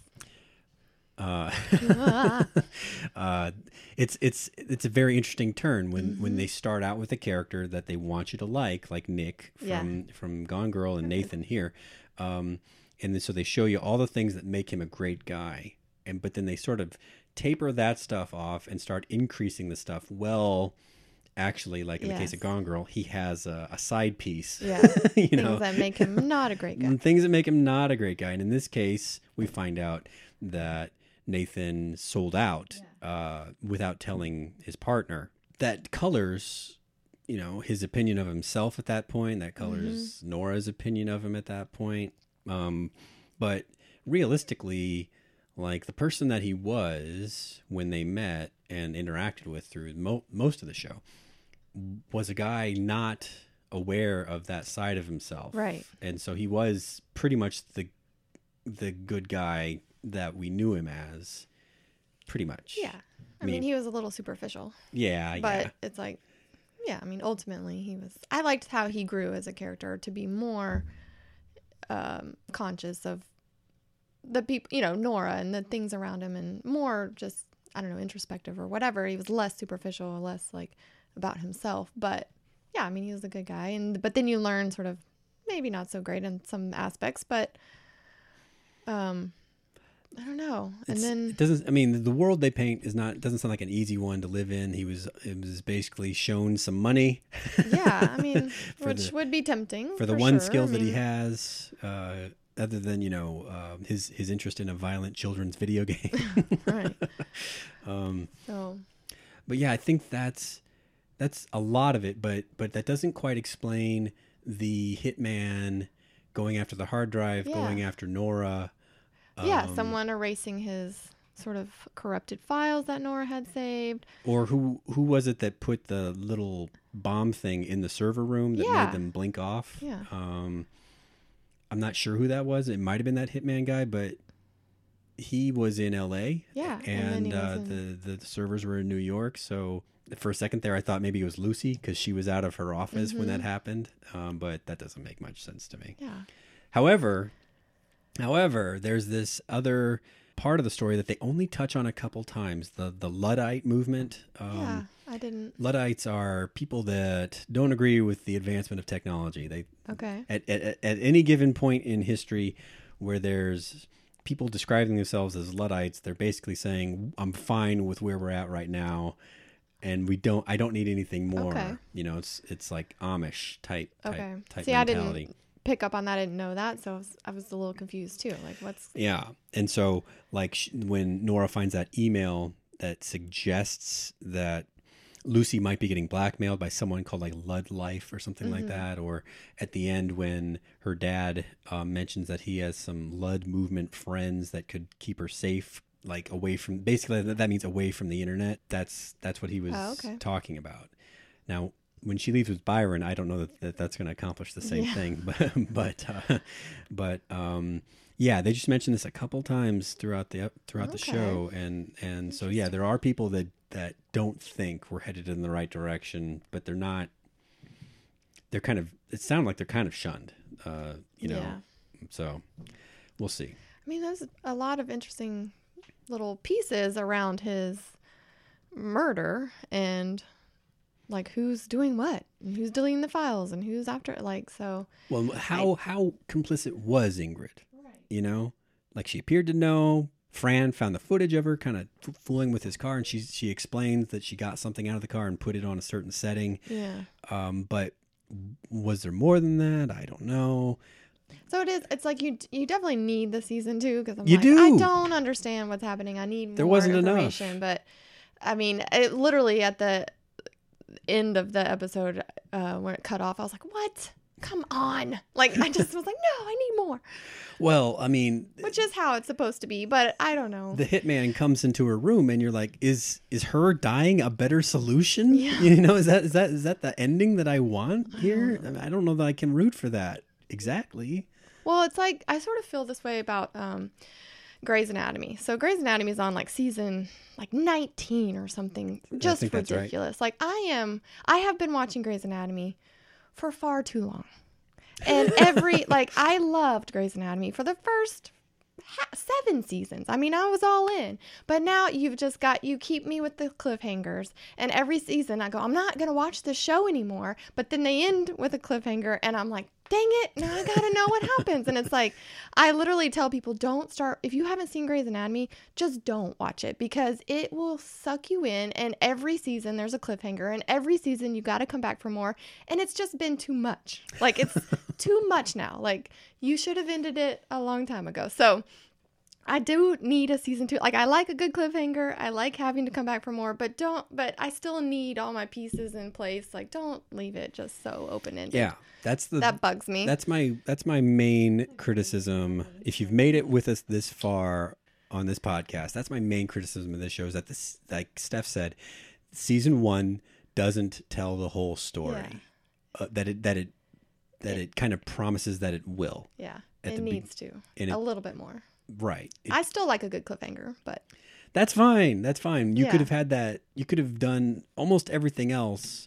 C: Uh,
D: Ah,
C: uh, it's it's it's a very interesting turn when,
D: Mm-hmm.
C: when they start out with a character that they want you to like, like Nick from
D: Yeah.
C: from Gone Girl and Nathan here, um, and then, so they show you all the things that make him a great guy, and but then they sort of taper that stuff off and start increasing the stuff. Well, actually, like in the case
D: Yes.
C: of Gone Girl, he has a, a side piece.
D: yeah.
C: you
D: Things
C: know,
D: that make him not a great guy.
C: and things that make him not a great guy. And in this case, we find out that Nathan sold out uh, without telling his partner. That colors, you know, his opinion of himself at that point. That colors Nora's opinion of him at that point. Um, but realistically, like the person that he was when they met and interacted with through mo- most of the show was a guy not aware of that side of himself.
D: Right.
C: And so he was pretty much the the good guy that we knew him as, pretty much.
D: Yeah. I
C: mean-
D: mean, he was a little superficial,
C: Yeah,
D: but
C: yeah.
D: it's like, yeah, I mean, ultimately he was, I liked how he grew as a character to be more um, conscious of the people, you know, Nora and the things around him, and more just, I don't know, introspective or whatever. He was less superficial, less like about himself. But yeah, I mean, he was a good guy. And, but then you learn sort of maybe not so great in some aspects, but, um, I don't know. And
C: It's-
D: then,
C: it doesn't. I mean, the world they paint is not doesn't sound like an easy one to live in. He was it was basically shown some money
D: yeah, I mean,
C: For
D: which
C: the-
D: would be tempting
C: for the one
D: sure.
C: skills
D: I
C: that he
D: mean,
C: has. Uh, other than, you know, uh, his his interest in a violent children's video game.
D: Right.
C: um,
D: So,
C: but yeah, I think that's that's a lot of it, but but that doesn't quite explain the hitman going after the hard drive,
D: Yeah.
C: going after Nora.
D: yeah,
C: um,
D: someone erasing his sort of corrupted files that Nora had saved.
C: Or who who was it that put the little bomb thing in the server room that
D: Yeah.
C: made them blink off?
D: Yeah.
C: Um, I'm not sure who that was. It might have been that hitman guy, but he was in L A.
D: Yeah, and
C: And,
D: then he
C: uh,
D: was in-
C: the, the servers were in New York. So for a second there, I thought maybe it was Lucy because she was out of her office when that
D: Mhm.
C: happened. Um, but that doesn't make much sense to me.
D: Yeah.
C: However, however, there's this other part of the story that they only touch on a couple times, the the Luddite movement. Um,
D: yeah, I didn't.
C: Luddites are people that don't agree with the advancement of technology. They
D: Okay.
C: at, at at any given point in history where there's people describing themselves as Luddites, they're basically saying, I'm fine with where we're at right now, and we don't I don't need anything more.
D: Okay.
C: You know, it's it's like Amish type type,
D: Okay.
C: type
D: See,
C: mentality.
D: I didn't pick up on that. I didn't know that, so I was, I was a little confused too. Like, what's
C: Yeah. And so, like, sh- when Nora finds that email that suggests that Lucy might be getting blackmailed by someone called like Lud Life or something like that, or at the end when her dad um, mentions that he has some Lud movement friends that could keep her safe, like away from, basically that that means away from the internet. That's that's what he was
D: Oh, okay.
C: talking about. Now, when she leaves with Byron, I don't know that, that that's going to accomplish the same
D: Yeah.
C: thing, but but uh, but um, yeah, they just mentioned this a couple times throughout the throughout the
D: Okay.
C: show, and and so yeah, there are people that that don't think we're headed in the right direction, but they're not. They're kind of. It sounds like they're kind of shunned, uh, you know.
D: Yeah.
C: So we'll see.
D: I mean, there's a lot of interesting little pieces around his murder and like who's doing what and who's deleting the files and who's after it. Like, so
C: Well, how how complicit was Ingrid? You know, like she appeared to know. Fran found the footage of her kind of f- fooling with his car, and she she explains that she got something out of the car and put it on a certain setting.
D: yeah.
C: Um, but was there more than that? I don't know.
D: So it is. It's like you you definitely need the season two because I'm
C: You
D: like
C: do.
D: I don't understand what's happening. I need
C: There
D: more
C: wasn't enough.
D: information. But I mean, it literally at the end of the episode uh, when it cut off, I was like, "What? Come on!" Like I just was like, "No, I need more,"
C: Well, I mean,
D: which is how it's supposed to be. But I don't know.
C: the hitman comes into her room, and you're like, "Is is her dying a better solution?"
D: Yeah.
C: You know, is that is that is that the ending that I want here? I, mean, I don't know that I can root for that exactly.
D: Well, it's like I sort of feel this way about um, Grey's Anatomy. So Grey's Anatomy is on like season like nineteen or something, just
C: think that's right.
D: ridiculous. Like I am, I have been watching Grey's Anatomy for far too long, and every like I loved Grey's Anatomy for the first ha- seven seasons. I mean, I was all in, but now you've just got you keep me with the cliffhangers, and every season I go, I'm not gonna watch the show anymore. But then they end with a cliffhanger, and I'm like, dang it, now I gotta know what happens. And it's like, I literally tell people, don't start, if you haven't seen Grey's Anatomy, just don't watch it because it will suck you in. And every season there's a cliffhanger, and every season you gotta come back for more. And it's just been too much. Like, it's too much now. Like, you should have ended it a long time ago. So I do need a season two. Like, I like a good cliffhanger. I like having to come back for more, but don't, but I still need all my pieces in place. Like, don't leave it just so open-ended.
C: Yeah, that's the
D: That bugs me.
C: That's my that's my main criticism. If you've made it with us this far on this podcast, that's my main criticism of this show is that this, like Steph said, season one doesn't tell the whole story.
D: Yeah.
C: Uh, that it that it that it kind of promises that it will.
D: Yeah,
C: at
D: it
C: the be-
D: needs to.
C: and
D: A
C: it-
D: little bit more.
C: Right. It-
D: I still like a good cliffhanger, but
C: That's fine. That's fine. You
D: Yeah.
C: could have had that. You could have done almost everything else,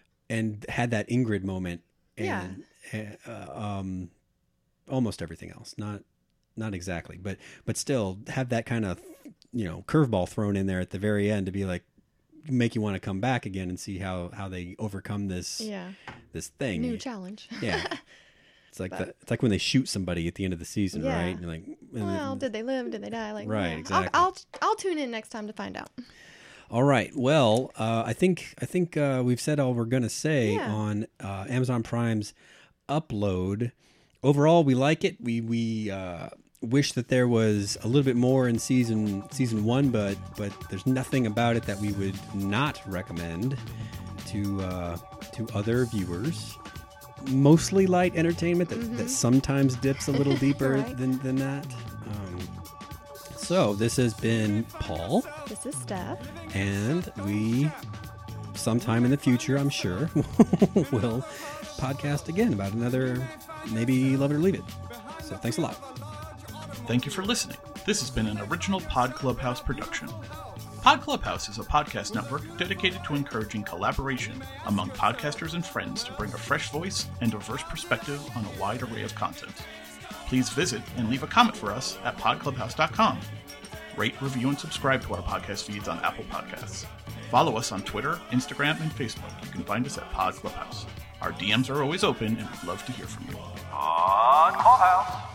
C: and had that Ingrid moment. And, uh, um, almost everything else. Not, not exactly, but but still have that kind of, you know, curveball thrown in there at the very end to be like, make you want to come back again and see how how they overcome this
D: yeah,
C: this thing.
D: new challenge.
C: Yeah. It's like
D: But-
C: the, it's like when they shoot somebody at the end of the season,
D: Yeah.
C: right? And you're like, and
D: Well,
C: then-
D: did they live? Did they die? Like,
C: Right,
D: yeah.
C: exactly.
D: I'll, I'll I'll tune in next time to find out.
C: All right. Well, uh, I think I think uh, we've said all we're going to say
D: Yeah.
C: on uh, Amazon Prime's Upload, overall, we like it. We we uh, wish that there was a little bit more in season season one, but but there's nothing about it that we would not recommend to uh, to other viewers. Mostly light entertainment that, mm-hmm. that sometimes dips a little deeper right. than than that. Um, so this has been Paul.
D: This is Steph.
C: And we, sometime in the future, I'm sure, will podcast again about another, maybe Love It or Leave It. So thanks a lot.
B: Thank you for listening. This has been an original Pod Clubhouse production. Pod Clubhouse is a podcast network dedicated to encouraging collaboration among podcasters and friends to bring a fresh voice and diverse perspective on a wide array of content. Please visit and leave a comment for us at pod clubhouse dot com. Rate, review, and subscribe to our podcast feeds on Apple Podcasts. Follow us on Twitter, Instagram, and Facebook. You can find us at Pod Clubhouse. Our D Ms are always open, and we'd love to hear from you.
A: Pod Clubhouse.